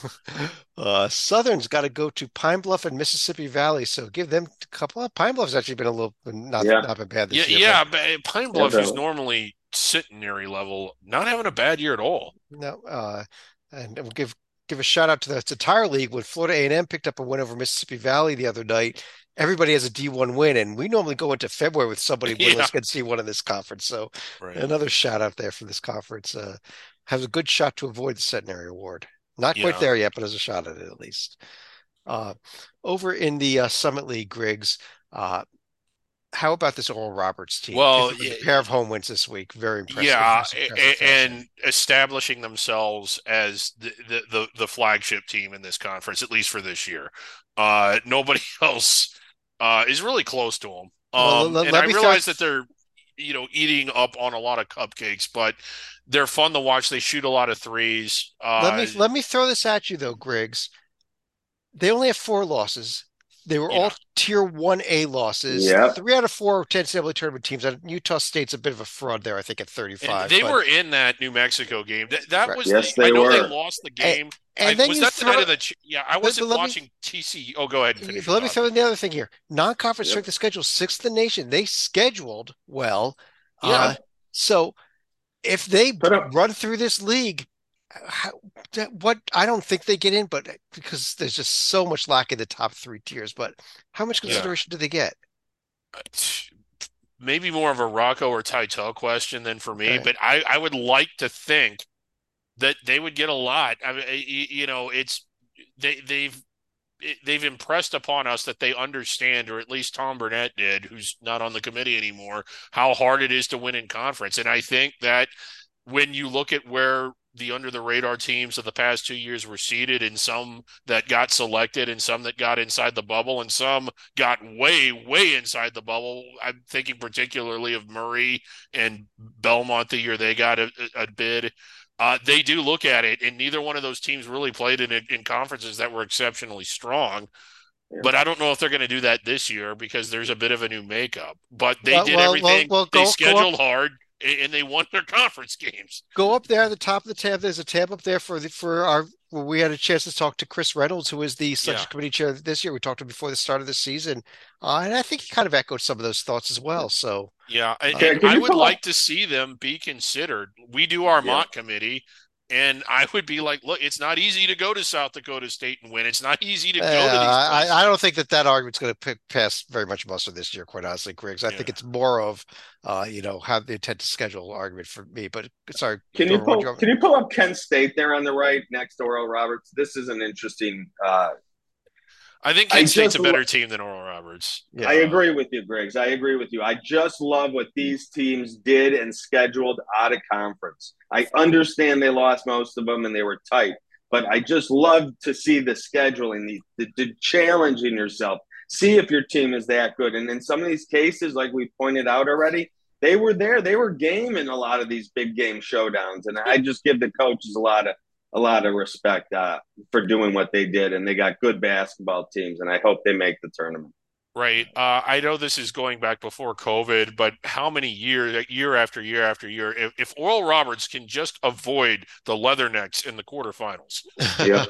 Speaker 1: Uh, Southern's got to go to Pine Bluff and Mississippi Valley, so give them a couple. Of, Pine Bluff's actually been a little not
Speaker 3: Yeah,
Speaker 1: not been bad
Speaker 2: Yeah,
Speaker 1: this year, but
Speaker 2: yeah, but Pine
Speaker 3: yeah,
Speaker 2: Bluff is
Speaker 3: Bill.
Speaker 2: normally centenary level, not having a bad year at all.
Speaker 1: no. Uh, and we'll give give a shout out to the to Tire League when Florida A and M picked up a win over Mississippi Valley the other night. Everybody has a D one win, and we normally go into February with somebody
Speaker 2: Yeah,
Speaker 1: winless against D one in this conference. So
Speaker 2: right.
Speaker 1: another shout out there for this conference. Uh, has a good shot to avoid the Centenary Award. Not quite
Speaker 2: Yeah.
Speaker 1: there yet, but has a shot at it at least. Uh, over in the uh, Summit League, Griggs, uh, how about this Oral Roberts team?
Speaker 2: Well,
Speaker 1: Picked up
Speaker 2: yeah,
Speaker 1: a pair of home wins this week. Very impressive.
Speaker 2: yeah,
Speaker 1: Impressive, impressive
Speaker 2: a-
Speaker 1: fashion.
Speaker 2: and establishing themselves as the, the the the flagship team in this conference, at least for this year. Uh, nobody else uh is really close to them.
Speaker 1: Well,
Speaker 2: Um,
Speaker 1: let,
Speaker 2: and I
Speaker 1: let me throw
Speaker 2: realize that they're, you know, eating up on a lot of cupcakes, but they're fun to watch. They shoot a lot of threes.
Speaker 1: let
Speaker 2: Uh,
Speaker 1: me let me throw this at you though, Griggs. They only have four losses. They were
Speaker 2: yeah.
Speaker 1: all tier one A losses.
Speaker 3: Yep.
Speaker 1: Three out of four N C double A tournament teams. And Utah State's a bit of a fraud there, I think, at
Speaker 2: And
Speaker 1: thirty-five.
Speaker 2: they
Speaker 1: But
Speaker 2: were in that New Mexico game. That, that
Speaker 1: right.
Speaker 2: was the.
Speaker 3: Yes,
Speaker 2: I
Speaker 3: they
Speaker 2: know they
Speaker 3: were.
Speaker 2: lost the
Speaker 1: And,
Speaker 2: game. I
Speaker 1: and then
Speaker 2: was
Speaker 1: you
Speaker 2: that the night
Speaker 1: throw
Speaker 2: of the. ch- Yeah, I
Speaker 1: but, but
Speaker 2: wasn't
Speaker 1: let me
Speaker 2: watching T C E. Oh, go ahead and
Speaker 1: but
Speaker 2: finish your
Speaker 1: let me
Speaker 2: thought.
Speaker 1: throw in the other thing here. Non-conference
Speaker 3: Yep.
Speaker 1: strength of schedule, sixth in the nation. They scheduled well.
Speaker 2: Yeah,
Speaker 1: Uh, so if they
Speaker 3: Put up.
Speaker 1: run through this league, how, what I don't think they get in, but because there's just so much lack in the top three tiers. But how much
Speaker 2: yeah.
Speaker 1: consideration do they get?
Speaker 2: Maybe more of a Rocco or Titel question than for me,
Speaker 1: Okay.
Speaker 2: but I, I would like to think that they would get a lot. I mean, you know, it's they they've they've impressed upon us that they understand, or at least Tom Burnett did, who's not on the committee anymore, how hard it is to win in conference. And I think that when you look at where the under the radar teams of the past two years were seated, and some that got selected and some that got inside the bubble and some got way, way inside the bubble. I'm thinking particularly of Murray and Belmont the year they got a, a bid. Uh, they do look at it, and neither one of those teams really played in in conferences that were exceptionally strong.
Speaker 3: Yeah.
Speaker 2: But I don't know if they're going to do that this year because there's a bit of a new makeup. But they
Speaker 1: Well,
Speaker 2: did
Speaker 1: well, well,
Speaker 2: everything.
Speaker 1: well,
Speaker 2: They
Speaker 1: go go up
Speaker 2: scheduled hard and they won their conference games.
Speaker 1: go up there at the top of the tab. There's a tab up there for the for our where we had a chance to talk to Chris Reynolds, who is the
Speaker 2: Yeah.
Speaker 1: selection committee chair this year. We talked to him before the start of the season, uh, and I think he kind of echoed some of those thoughts as well. So,
Speaker 2: Yeah, and,
Speaker 1: uh,
Speaker 3: Can,
Speaker 2: and
Speaker 3: can
Speaker 2: I
Speaker 3: you
Speaker 2: would
Speaker 3: pull up?
Speaker 2: like to see them be considered. We do our
Speaker 3: Yeah.
Speaker 2: mock committee, and I would be like, look, it's not easy to go to South Dakota State and win. It's not easy to
Speaker 1: uh,
Speaker 2: go to these
Speaker 1: I
Speaker 2: places.
Speaker 1: I don't think that that argument's going to pass very much muster this year, quite honestly, Griggs. I think
Speaker 2: Yeah.
Speaker 1: it's more of, uh, you know, how they intend to schedule argument for me. But sorry,
Speaker 3: Can you
Speaker 1: Thor, what do
Speaker 3: pull?
Speaker 1: you
Speaker 3: Can you pull up Kent State there on the right next to Oral Roberts? This is an interesting. Uh,
Speaker 2: I think
Speaker 3: I
Speaker 2: Kent State's
Speaker 3: just
Speaker 2: a
Speaker 3: lo-
Speaker 2: better team than Oral Roberts.
Speaker 1: Yeah.
Speaker 3: I
Speaker 2: Uh,
Speaker 3: agree with you, Griggs. I agree with you. I just love what these teams did and scheduled out of conference. I understand they lost most of them and they were tight, but I just love to see the scheduling, the, the, the challenging yourself. See if your team is that good. And in some of these cases, like we pointed out already, they were there. They were game in a lot of these big game showdowns. And I just give the coaches a lot of a lot of respect uh, for doing what they did, and they got good basketball teams, and I hope they make the tournament.
Speaker 2: Right. Uh, I know this is going back before COVID, but how many years, year after year after year, if, if Oral Roberts can just avoid the Leathernecks in the quarterfinals.
Speaker 3: Yeah.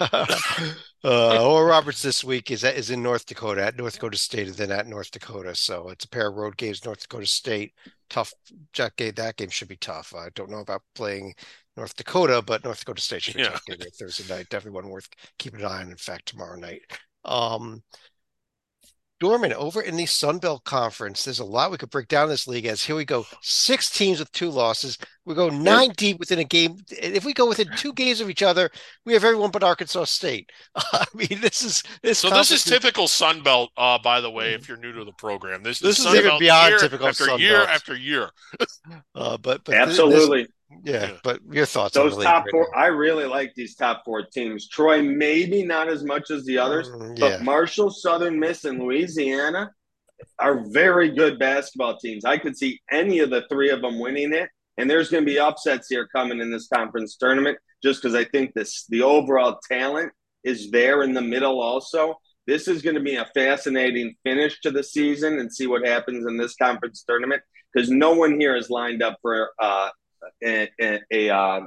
Speaker 1: uh, Oral Roberts this week is is in North Dakota at North Dakota State and then at North Dakota. So it's a pair of road games. North Dakota State, tough. Jack game. That game should be tough. I don't know about playing North Dakota, but North Dakota State should be
Speaker 2: Yeah.
Speaker 1: tough game Thursday night. Definitely one worth keeping an eye on. In fact, tomorrow night. Um, Dorman, over in the Sun Belt Conference, there's a lot we could break down this league as here we go. Six teams with two losses. We go
Speaker 3: Yep.
Speaker 1: nine deep within a game. If we go within two games of each other, we have everyone but Arkansas State. I mean, this is this
Speaker 2: So this is
Speaker 1: conference is
Speaker 2: typical Sun Belt, uh, by the way, if you're new to the program. This is
Speaker 1: this is
Speaker 2: Sun
Speaker 1: even
Speaker 2: Belt
Speaker 1: beyond
Speaker 2: year
Speaker 1: typical
Speaker 2: after
Speaker 1: Sun
Speaker 2: year
Speaker 1: Belt.
Speaker 2: after year.
Speaker 1: Uh, but but th this,
Speaker 3: Absolutely.
Speaker 1: yeah.
Speaker 2: Yeah.
Speaker 1: But your thoughts on the
Speaker 3: Those
Speaker 1: league
Speaker 3: top
Speaker 1: right
Speaker 3: four,
Speaker 1: now?
Speaker 3: I really like these top four teams. Troy, maybe not as much as the others,
Speaker 1: Mm,
Speaker 3: but
Speaker 1: yeah.
Speaker 3: Marshall, Southern Miss, and Louisiana are very good basketball teams. I could see any of the three of them winning it. And there's going to be upsets here coming in this conference tournament just because I think this the overall talent is there in the middle also. This is going to be a fascinating finish to the season and see what happens in this conference tournament because no one here is lined up for uh, a, a, a uh,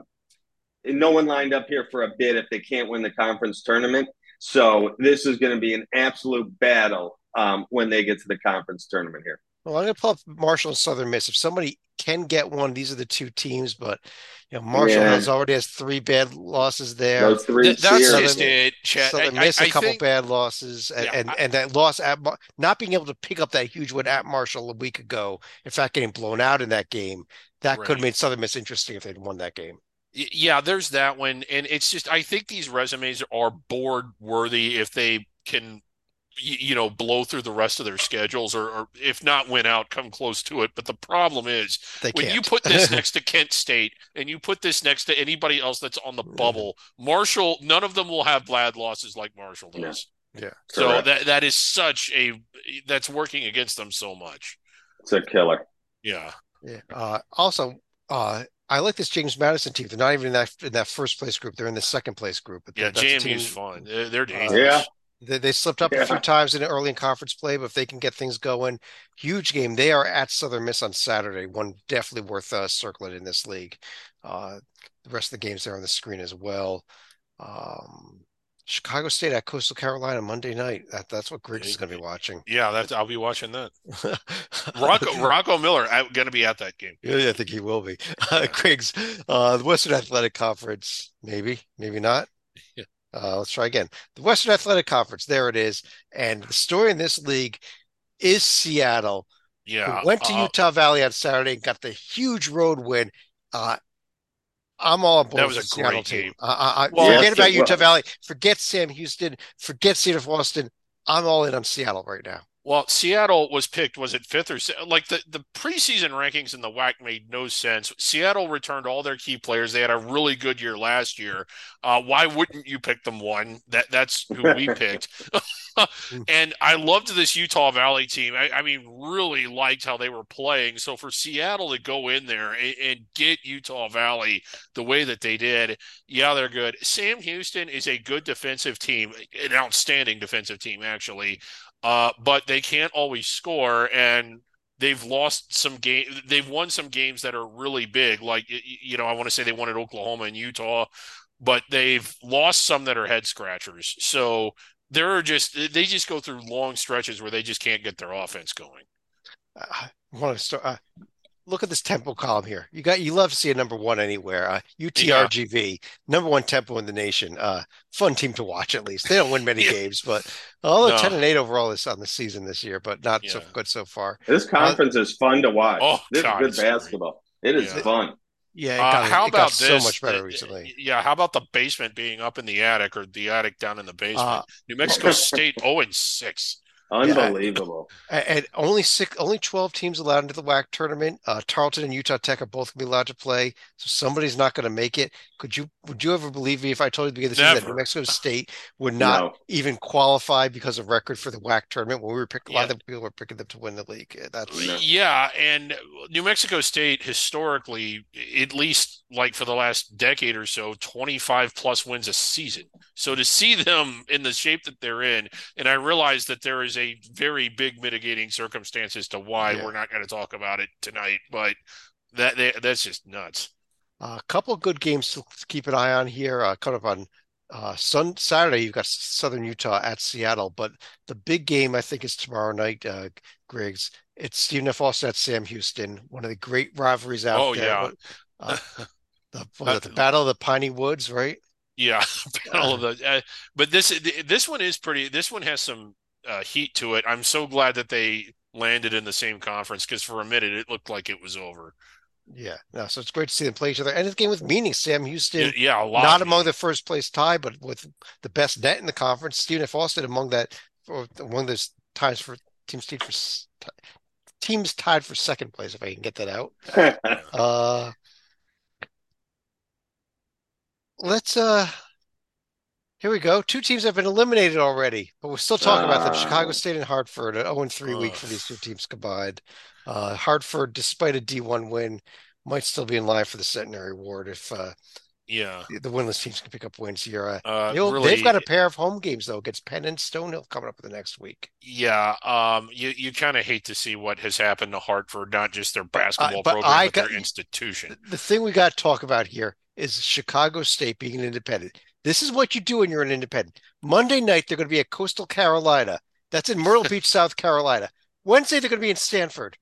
Speaker 3: no one lined up here for a bid if they can't win the conference tournament. So this is going to be an absolute battle um, when they get to the conference tournament here.
Speaker 1: Well, I'm going to pull up Marshall and Southern Miss. If somebody can get one, these are the two teams. But you know, Marshall
Speaker 3: Yeah,
Speaker 1: has already has three bad losses there.
Speaker 3: those three
Speaker 2: Th- that's
Speaker 3: series.
Speaker 2: just
Speaker 1: Southern
Speaker 2: it, Chet. I,
Speaker 1: Southern
Speaker 2: I,
Speaker 1: Miss a
Speaker 2: I
Speaker 1: couple
Speaker 2: think,
Speaker 1: bad losses, and
Speaker 2: yeah,
Speaker 1: and,
Speaker 2: I,
Speaker 1: and that loss at Mar not being able to pick up that huge win at Marshall a week ago. In fact, getting blown out in that game, that could have
Speaker 2: right.
Speaker 1: made Southern Miss interesting if they'd won that game.
Speaker 2: Y- Yeah, there's that one. And it's just, I think these resumes are board worthy if they can, y- you know, blow through the rest of their schedules or, or if not win out, come close to it. But the problem is
Speaker 1: They
Speaker 2: when you
Speaker 1: can't.
Speaker 2: put this next to Kent State and you put this next to anybody else that's on the bubble, Marshall, none of them will have bad losses like Marshall
Speaker 3: Yeah,
Speaker 2: does.
Speaker 1: Yeah.
Speaker 2: So
Speaker 3: correct.
Speaker 2: that that is such a that's working against them so much.
Speaker 3: It's a killer.
Speaker 2: Yeah.
Speaker 1: Yeah. Uh, also, uh, I like this James Madison team. They're not even in that in that first place group. They're in the second place group. But
Speaker 2: Yeah,
Speaker 1: that, that's a
Speaker 2: J M U's
Speaker 1: team.
Speaker 2: fun. They're, they're
Speaker 1: Uh,
Speaker 3: Yeah,
Speaker 2: dangerous.
Speaker 1: they, they slipped up a few
Speaker 3: yeah.
Speaker 1: times in early in conference play, but if they can get things going, huge game. They are at Southern Miss on Saturday. One definitely worth uh, circling in this league. Uh, the rest of the games there on the screen as well. Um, Chicago State at Coastal Carolina Monday night. That that's what Griggs is going to be watching.
Speaker 2: Yeah, that's I'll be watching that. Rocco Rocco Miller going to be at that game.
Speaker 1: Yeah, I think he will be. Uh, Griggs, uh, the Western Athletic Conference, maybe, maybe not.
Speaker 2: Yeah.
Speaker 1: Uh, let's try again. The Western Athletic Conference, there it is. And the story in this league is Seattle, who
Speaker 2: Yeah.
Speaker 1: went to
Speaker 2: Uh,
Speaker 1: Utah Valley on Saturday and got the huge road win. Uh, I'm all on
Speaker 2: that
Speaker 1: board
Speaker 2: was
Speaker 1: with
Speaker 2: a
Speaker 1: the Seattle
Speaker 2: great
Speaker 1: team.
Speaker 2: game.
Speaker 1: I, I,
Speaker 2: Well,
Speaker 1: forget
Speaker 3: Yes,
Speaker 1: about
Speaker 3: it
Speaker 1: Utah
Speaker 3: was.
Speaker 1: Valley. Forget Sam Houston. Forget State of Boston. I'm all in on Seattle right now.
Speaker 2: Well, Seattle was picked, was it fifth or si- like the, the preseason rankings in the W A C made no sense. Seattle returned all their key players. They had a really good year last year. Uh, why wouldn't you pick them one? That that's who we picked. And I loved this Utah Valley team. I, I mean, really liked how they were playing. So for Seattle to go in there and, and get Utah Valley the way that they did, yeah, they're good. Sam Houston is a good defensive team, an outstanding defensive team, actually. Uh, but they can't always score, and they've lost some game. They've won some games that are really big. Like you know, I want to say they won at Oklahoma and Utah, but they've lost some that are head scratchers. So there are just they just go through long stretches where they just can't get their offense going.
Speaker 1: I want to start. Uh, look at this tempo column here. You got you love to see a number one anywhere. Uh,
Speaker 2: Yeah,
Speaker 1: U T R G V, number one tempo in the nation. Uh, fun team to watch at least. They don't win many
Speaker 2: yeah,
Speaker 1: games, but although
Speaker 2: no,
Speaker 1: ten and eight overall is on the season this year, but not so
Speaker 2: yeah.
Speaker 1: good so far.
Speaker 3: This
Speaker 1: Uh,
Speaker 3: conference is fun to watch.
Speaker 2: Oh
Speaker 3: This is
Speaker 2: God,
Speaker 3: good
Speaker 2: it's great.
Speaker 3: basketball. It is
Speaker 2: Yeah.
Speaker 3: fun.
Speaker 1: yeah, it
Speaker 2: Uh,
Speaker 1: got
Speaker 2: how
Speaker 1: it got
Speaker 2: about
Speaker 1: so
Speaker 2: this?
Speaker 1: much
Speaker 2: Uh,
Speaker 1: better recently.
Speaker 2: yeah, how about the basement being up in the attic or the attic down in the
Speaker 1: Uh,
Speaker 2: basement? New Mexico State zero and six.
Speaker 1: yeah,
Speaker 3: Unbelievable.
Speaker 1: and only six, only twelve teams allowed into the W A C tournament. Uh, Tarleton and Utah Tech are both going to be allowed to play, so somebody's not going to make it. Could you, would you ever believe me if I told you at the beginning of the season that New
Speaker 2: Never.
Speaker 1: Mexico State would not
Speaker 3: No.
Speaker 1: even qualify because of record for the W A C tournament when we were picking, a lot
Speaker 2: Yeah,
Speaker 1: of the people were picking them to win the league. Yeah, That's
Speaker 3: No.
Speaker 2: yeah, and New Mexico State historically, at least like for the last decade or so, twenty-five plus wins a season. So to see them in the shape that they're in, and I realize that there is a very big mitigating circumstance as to why
Speaker 1: yeah.
Speaker 2: we're not going to talk about it tonight, but that they, that's just nuts.
Speaker 1: A couple good games to keep an eye on here. Uh, coming up on uh, Sun Saturday, you've got Southern Utah at Seattle, but the big game I think is tomorrow night, uh, Griggs. It's Stephen F. Austin at Sam Houston, one of the great rivalries out
Speaker 2: Oh
Speaker 1: there.
Speaker 2: yeah.
Speaker 1: What, uh, the, what
Speaker 2: Uh,
Speaker 1: is it, the Battle of the Piney Woods, right?
Speaker 2: yeah, all
Speaker 1: Uh,
Speaker 2: of those. Uh, but this this one is pretty. This one has some uh, heat to it. I'm so glad that they landed in the same conference because for a minute it looked like it was over.
Speaker 1: Yeah, no, so it's great to see them play each other. And it's a game with meaning. Sam
Speaker 2: Yeah,
Speaker 1: Houston,
Speaker 2: yeah, a lot
Speaker 1: not
Speaker 2: of
Speaker 1: among
Speaker 2: meaning.
Speaker 1: the first place tie, but with the best net in the conference. Stephen F. Austin among that, or one of those times for teams tied for teams tied for second place, if I can get that out.
Speaker 2: Yeah.
Speaker 1: Uh, let's uh Here we go. Two teams have been eliminated already, but we're still talking about them. Chicago
Speaker 3: uh,
Speaker 1: State and Hartford, an oh and three week
Speaker 2: Uh,
Speaker 1: for these two teams combined. Uh, Hartford, despite a D one win, might still be in line for the Centenary Award if uh,
Speaker 2: yeah.
Speaker 1: the winless teams can pick up wins here. Uh,
Speaker 2: Uh,
Speaker 1: they'll, they've got
Speaker 2: really,
Speaker 1: a pair of home games, though, against Penn and Stonehill coming up for the next week.
Speaker 2: yeah. Um, you you kind of hate to see what has happened to Hartford, not just their
Speaker 1: But I,
Speaker 2: basketball
Speaker 1: but
Speaker 2: program,
Speaker 1: I
Speaker 2: but
Speaker 1: got
Speaker 2: their institution.
Speaker 1: the thing we got to talk about here is Chicago State being an independent. This is what you do when you're an independent. Monday night, they're going to be at Coastal Carolina. That's in Myrtle Beach, South Carolina. Wednesday, they're going to be in Stanford.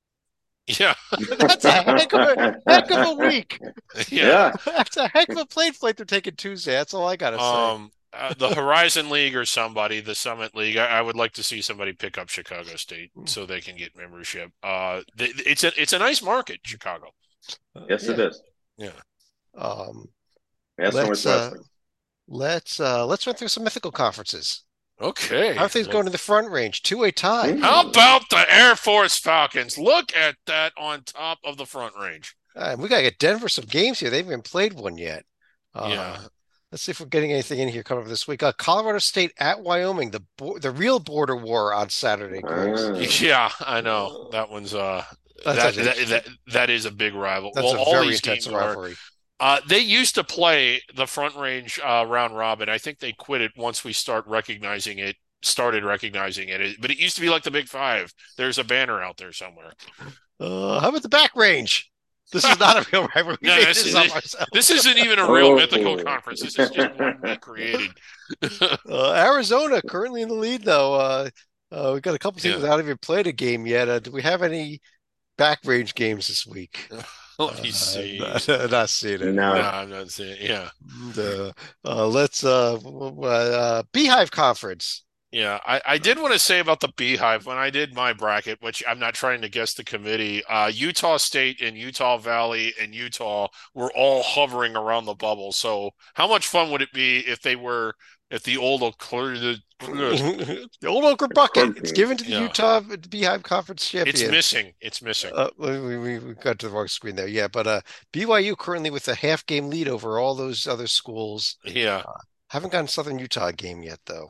Speaker 2: Yeah,
Speaker 1: That's a heck of a heck of a week.
Speaker 2: yeah.
Speaker 3: yeah.
Speaker 1: That's a heck of a plane flight they're taking Tuesday. That's all I gotta say.
Speaker 2: Um, uh, the Horizon League or somebody, the Summit League. I, I would like to see somebody pick up Chicago State so they can get membership. Uh, th it's a it's a nice market, Chicago.
Speaker 1: Uh,
Speaker 3: Yes, it
Speaker 1: yeah.
Speaker 3: is.
Speaker 2: Yeah.
Speaker 1: Um,
Speaker 3: Yes, so
Speaker 1: let's
Speaker 3: much
Speaker 1: uh
Speaker 3: wrestling.
Speaker 1: let's uh let's run through some mythical conferences.
Speaker 2: Okay.
Speaker 1: How are things
Speaker 2: Look,
Speaker 1: going to the Front Range? Two-way tie.
Speaker 2: how
Speaker 3: Mm.
Speaker 2: about the Air Force Falcons? Look at that on top of the Front Range.
Speaker 1: Uh, we gotta get Denver some games here. They haven't even played one yet.
Speaker 2: Yeah.
Speaker 1: Uh, let's see if we're getting anything in here coming up this week. Uh, Colorado State at Wyoming. The bo the real border war on Saturday, Griggs.
Speaker 3: Ah.
Speaker 2: Yeah, I know. That one's uh
Speaker 1: That's
Speaker 2: that that
Speaker 1: actually
Speaker 2: that, that is a big rival.
Speaker 1: that's
Speaker 2: Well,
Speaker 1: a
Speaker 2: all
Speaker 1: very
Speaker 2: these
Speaker 1: intense
Speaker 2: games are.
Speaker 1: rivalry.
Speaker 2: Uh, they used to play the Front Range uh, round robin. I think they quit it once we start recognizing it, started recognizing it. But it used to be like the Big Five. There's a banner out there somewhere.
Speaker 1: Uh, how about the back range? This is not a real rivalry. We
Speaker 2: No,
Speaker 1: made
Speaker 2: this,
Speaker 1: this up
Speaker 2: this,
Speaker 1: ourselves.
Speaker 2: this isn't even a real
Speaker 3: Oh.
Speaker 2: mythical conference. This is just one we created.
Speaker 1: Uh, Arizona currently in the lead, though. Uh, uh, we've got a couple teams
Speaker 2: Yeah.
Speaker 1: that haven't even played a game yet. Uh, do we have any back range games this week?
Speaker 2: Let me
Speaker 1: Uh,
Speaker 2: see.
Speaker 1: not, not seeing it.
Speaker 2: No,
Speaker 3: No.
Speaker 2: I'm not saying. Yeah.
Speaker 1: Uh, uh, let's uh, w- w- uh, Beehive Conference.
Speaker 2: Yeah, I, I did want to say about the Beehive when I did my bracket, which I'm not trying to guess the committee. Uh, Utah State and Utah Valley and Utah were all hovering around the bubble. So how much fun would it be if they were if the old Occur- the
Speaker 1: The old Ochre Bucket. It's given to the
Speaker 2: yeah,
Speaker 1: Utah Beehive Conference
Speaker 2: it's
Speaker 1: champion.
Speaker 2: missing. It's missing.
Speaker 1: Uh, we, we, we got to the wrong screen there. Yeah, but uh, B Y U currently with a half game lead over all those other schools.
Speaker 2: Yeah.
Speaker 1: Uh, haven't gotten Southern Utah game yet, though.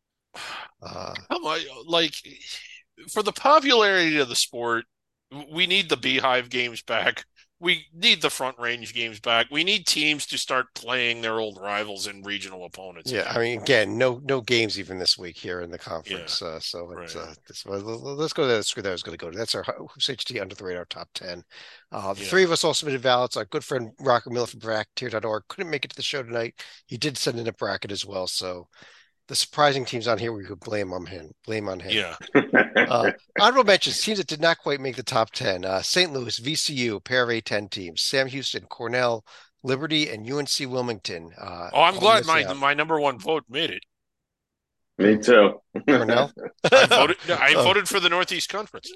Speaker 1: Uh,
Speaker 2: How much like for the popularity of the sport, we need the Beehive games back. We need the Front Range games back. We need teams to start playing their old rivals and regional opponents
Speaker 1: yeah,
Speaker 2: again.
Speaker 1: I mean, again, no no games even this week here in the
Speaker 2: Yeah,
Speaker 1: conference. Uh, so it's
Speaker 2: right.
Speaker 1: uh, this, well, let's go to that screen that I was going to go to. That's our Hoops H D under the radar top ten. Uh, the
Speaker 2: Yeah.
Speaker 1: three of us all submitted ballots. Our good friend Rocker Miller from Bracketeer dot org couldn't make it to the show tonight. He did send in a bracket as well. So the surprising teams on here we could blame on him. Blame on him.
Speaker 2: Yeah.
Speaker 1: Uh, honorable mentions, teams that did not quite make the top ten. Uh, Saint Louis, V C U, pair of A ten teams. Sam Houston, Cornell, Liberty, and U N C Wilmington. Uh,
Speaker 2: Oh, I'm
Speaker 1: all
Speaker 2: glad
Speaker 1: missing
Speaker 2: my
Speaker 1: out.
Speaker 2: my number one vote made it.
Speaker 3: Me too.
Speaker 1: Cornell?
Speaker 2: I voted I
Speaker 1: Oh.
Speaker 2: voted for the Northeast Conference.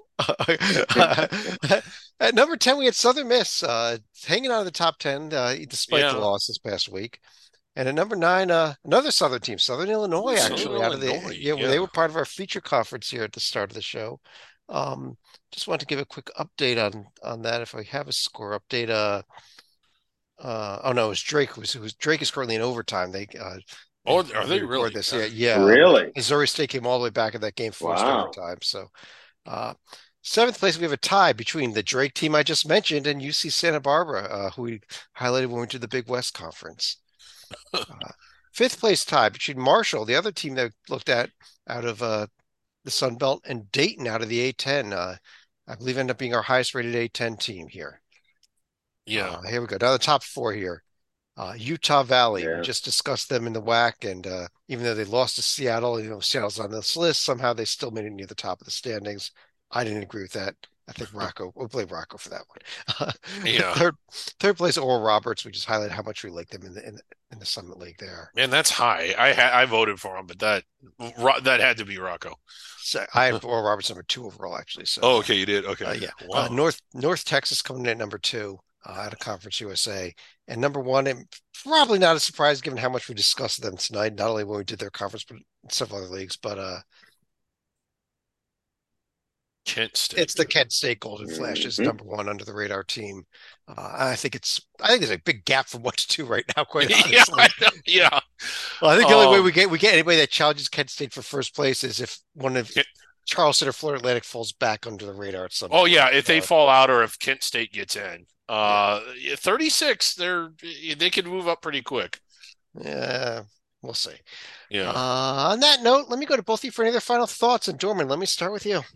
Speaker 1: At number ten, we had Southern Miss uh, hanging out of the top ten uh, despite the
Speaker 2: Yeah.
Speaker 1: loss this past week. And at number nine, uh, another Southern team, Southern Illinois,
Speaker 2: Southern
Speaker 1: actually, out of the
Speaker 2: Illinois,
Speaker 1: yeah, well,
Speaker 2: yeah.
Speaker 1: they were part of our feature conference here at the start of the show. Um, just want to give a quick update on on that. If I have a score update, uh, uh, oh no, it was Drake who was, who was Drake is currently in overtime. They uh,
Speaker 2: Oh,
Speaker 1: they-
Speaker 2: are
Speaker 1: they
Speaker 2: they
Speaker 1: record
Speaker 2: really?
Speaker 1: this?
Speaker 2: Yeah.
Speaker 1: Yeah, yeah.
Speaker 3: Really?
Speaker 1: Missouri State came all the way back in that game, forced
Speaker 3: Wow.
Speaker 1: overtime. So, uh, seventh place, we have a tie between the Drake team I just mentioned and U C Santa Barbara, uh, who we highlighted when we went to the Big West Conference. Uh, fifth place tie between Marshall, the other team that we looked at out of uh, the Sun Belt, and Dayton out of the A ten. Uh, I believe ended up being our highest rated A ten team here.
Speaker 2: Yeah.
Speaker 1: Uh, here we go. Now the top four here. Uh, Utah Valley,
Speaker 3: Yeah.
Speaker 1: we just discussed them in the W A C, and uh, even though they lost to Seattle, you know, Seattle's on this list, somehow they still made it near the top of the standings. I didn't agree with that I think Rocco, we'll blame Rocco for that one. Uh,
Speaker 2: Yeah.
Speaker 1: third, third place, Oral Roberts. We just highlight how much we like them in the in the, in the Summit League there.
Speaker 2: Man, that's high. I ha I voted for him, but that that had to be Rocco.
Speaker 1: So I have Oral Roberts number two overall, actually. So
Speaker 2: Oh,
Speaker 1: uh,
Speaker 2: okay, you did.
Speaker 1: uh,
Speaker 2: Okay.
Speaker 1: yeah, uh,
Speaker 2: Wow.
Speaker 1: North North Texas coming in at number two uh, out of Conference U S A, and number one, and probably not a surprise given how much we discussed them tonight. Not only when we did their conference, but several other leagues. But uh,
Speaker 2: Kent
Speaker 1: it's
Speaker 2: State.
Speaker 1: the Kent State Golden Flashes,
Speaker 3: Mhm.
Speaker 1: number one under the radar team. Uh, I think it's I think there's a big gap from one to two right now, quite
Speaker 2: Yeah, I
Speaker 1: honestly.
Speaker 2: know. Yeah.
Speaker 1: Well, I think the only way
Speaker 2: Um,
Speaker 1: we get we get anybody that challenges Kent State for first place is if one of
Speaker 2: Kent-
Speaker 1: Charleston or Florida Atlantic falls back under the radar at some
Speaker 2: oh
Speaker 1: point.
Speaker 2: yeah, if they
Speaker 1: Uh,
Speaker 2: fall out or if Kent State gets in.
Speaker 1: yeah,
Speaker 2: Uh, thirty-six, they're they could move up pretty quick.
Speaker 1: yeah, we'll see.
Speaker 2: Yeah.
Speaker 1: Uh, on that note, let me go to both of you for any other final thoughts. And Dorman, let me start with you.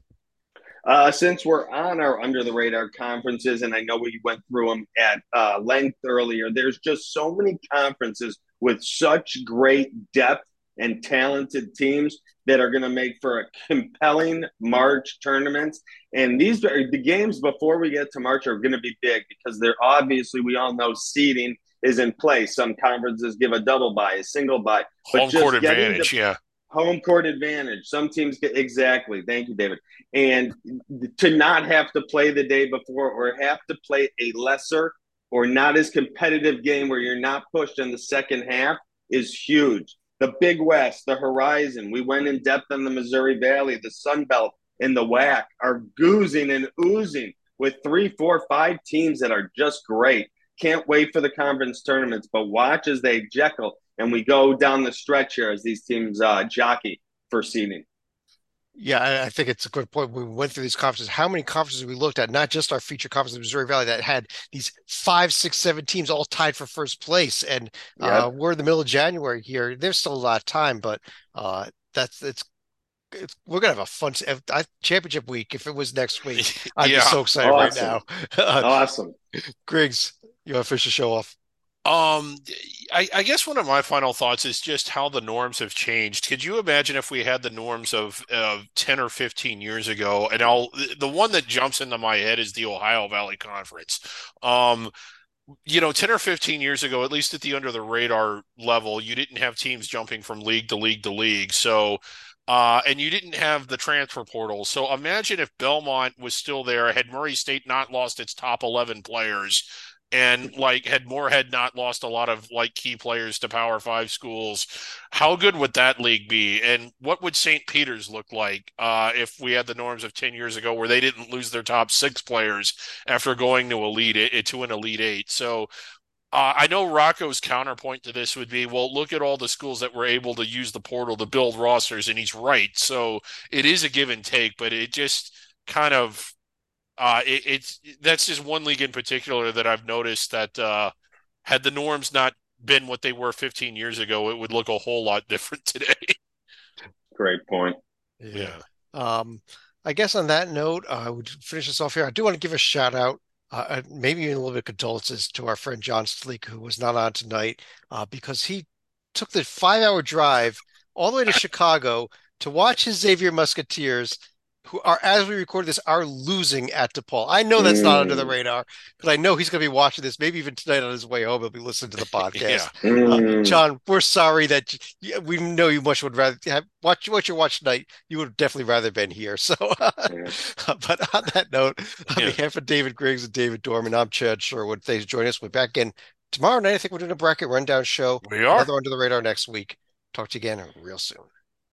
Speaker 3: Uh, since we're on our under the radar conferences, and I know we went through them at uh, length earlier, there's just so many conferences with such great depth and talented teams that are going to make for a compelling March tournaments. And these the games before we get to March are going to be big because they're obviously we all know seeding is in place. Some conferences give a double bye, a single bye, but
Speaker 2: Home court
Speaker 3: just getting to
Speaker 2: advantage. Yeah.
Speaker 3: home court advantage. Some teams get exactly. Thank you, David. And to not have to play the day before or have to play a lesser or not as competitive game where you're not pushed in the second half is huge. The Big West, the Horizon, we went in depth on the Missouri Valley, the Sun Belt, and the W A C are goozing and oozing with three, four, five teams that are just great. Can't wait for the conference tournaments, but watch as they Jekyll and we go down the stretch here as these teams uh, jockey for seeding.
Speaker 1: Yeah, I I think it's a good point. When we went through these conferences, how many conferences we looked at, not just our feature conference in Missouri Valley that had these five, six, seven teams all tied for first place. And uh,
Speaker 3: Yep.
Speaker 1: we're in the middle of January here. There's still a lot of time, but uh, that's it's, it's we're gonna have a fun if, I, championship week. If it was next week, I'd be
Speaker 2: Yeah.
Speaker 1: so excited right
Speaker 3: Awesome.
Speaker 1: now. Uh,
Speaker 3: Awesome.
Speaker 1: Griggs, you want to finish the show off?
Speaker 2: Um, I, I guess one of my final thoughts is just how the norms have changed. Could you imagine if we had the norms of, of ten or fifteen years ago? And I'll, the one that jumps into my head is the Ohio Valley Conference. Um, you know, ten or fifteen years ago, at least at the under the radar level, you didn't have teams jumping from league to league to league. So, uh, and you didn't have the transfer portal. So imagine if Belmont was still there, had Murray State not lost its top eleven players, and like had Moorhead not lost a lot of like key players to Power Five schools. How good would that league be? And what would Saint Peter's look like uh, if we had the norms of ten years ago where they didn't lose their top six players after going to elite eight, to an elite eight? So uh, I know Rocco's counterpoint to this would be, well, look at all the schools that were able to use the portal to build rosters, and he's right. So it is a give and take, but it just kind of uh, it, it's that's just one league in particular that I've noticed that uh, had the norms not been what they were fifteen years ago, it would look a whole lot different today.
Speaker 3: Great point.
Speaker 1: Yeah.
Speaker 2: Yeah.
Speaker 1: Um, I guess on that note, uh, I would finish this off here. I do want to give a shout out, uh, uh, maybe even a little bit of condolences to our friend John Sleek, who was not on tonight, uh, because he took the five hour drive all the way to Chicago to watch his Xavier Musketeers, who are, as we record this, are losing at DePaul. I know that's not under the
Speaker 3: Mm,
Speaker 1: radar, but I know he's going to be watching this, maybe even tonight on his way home. He'll be listening to the
Speaker 2: Yeah.
Speaker 1: podcast. Uh,
Speaker 3: mm.
Speaker 1: John, we're sorry that yeah, we know you much would rather have watch what you watch tonight. You would definitely rather been here. So,
Speaker 3: Yeah.
Speaker 1: but on that note, on
Speaker 2: Yeah.
Speaker 1: behalf of David Griggs and David Dorman, I'm Chad Sherwood. Thanks for joining us. We're back in tomorrow night. I think we're doing a bracket rundown show.
Speaker 2: We are.
Speaker 1: Another under the radar next week. Talk to you again real soon.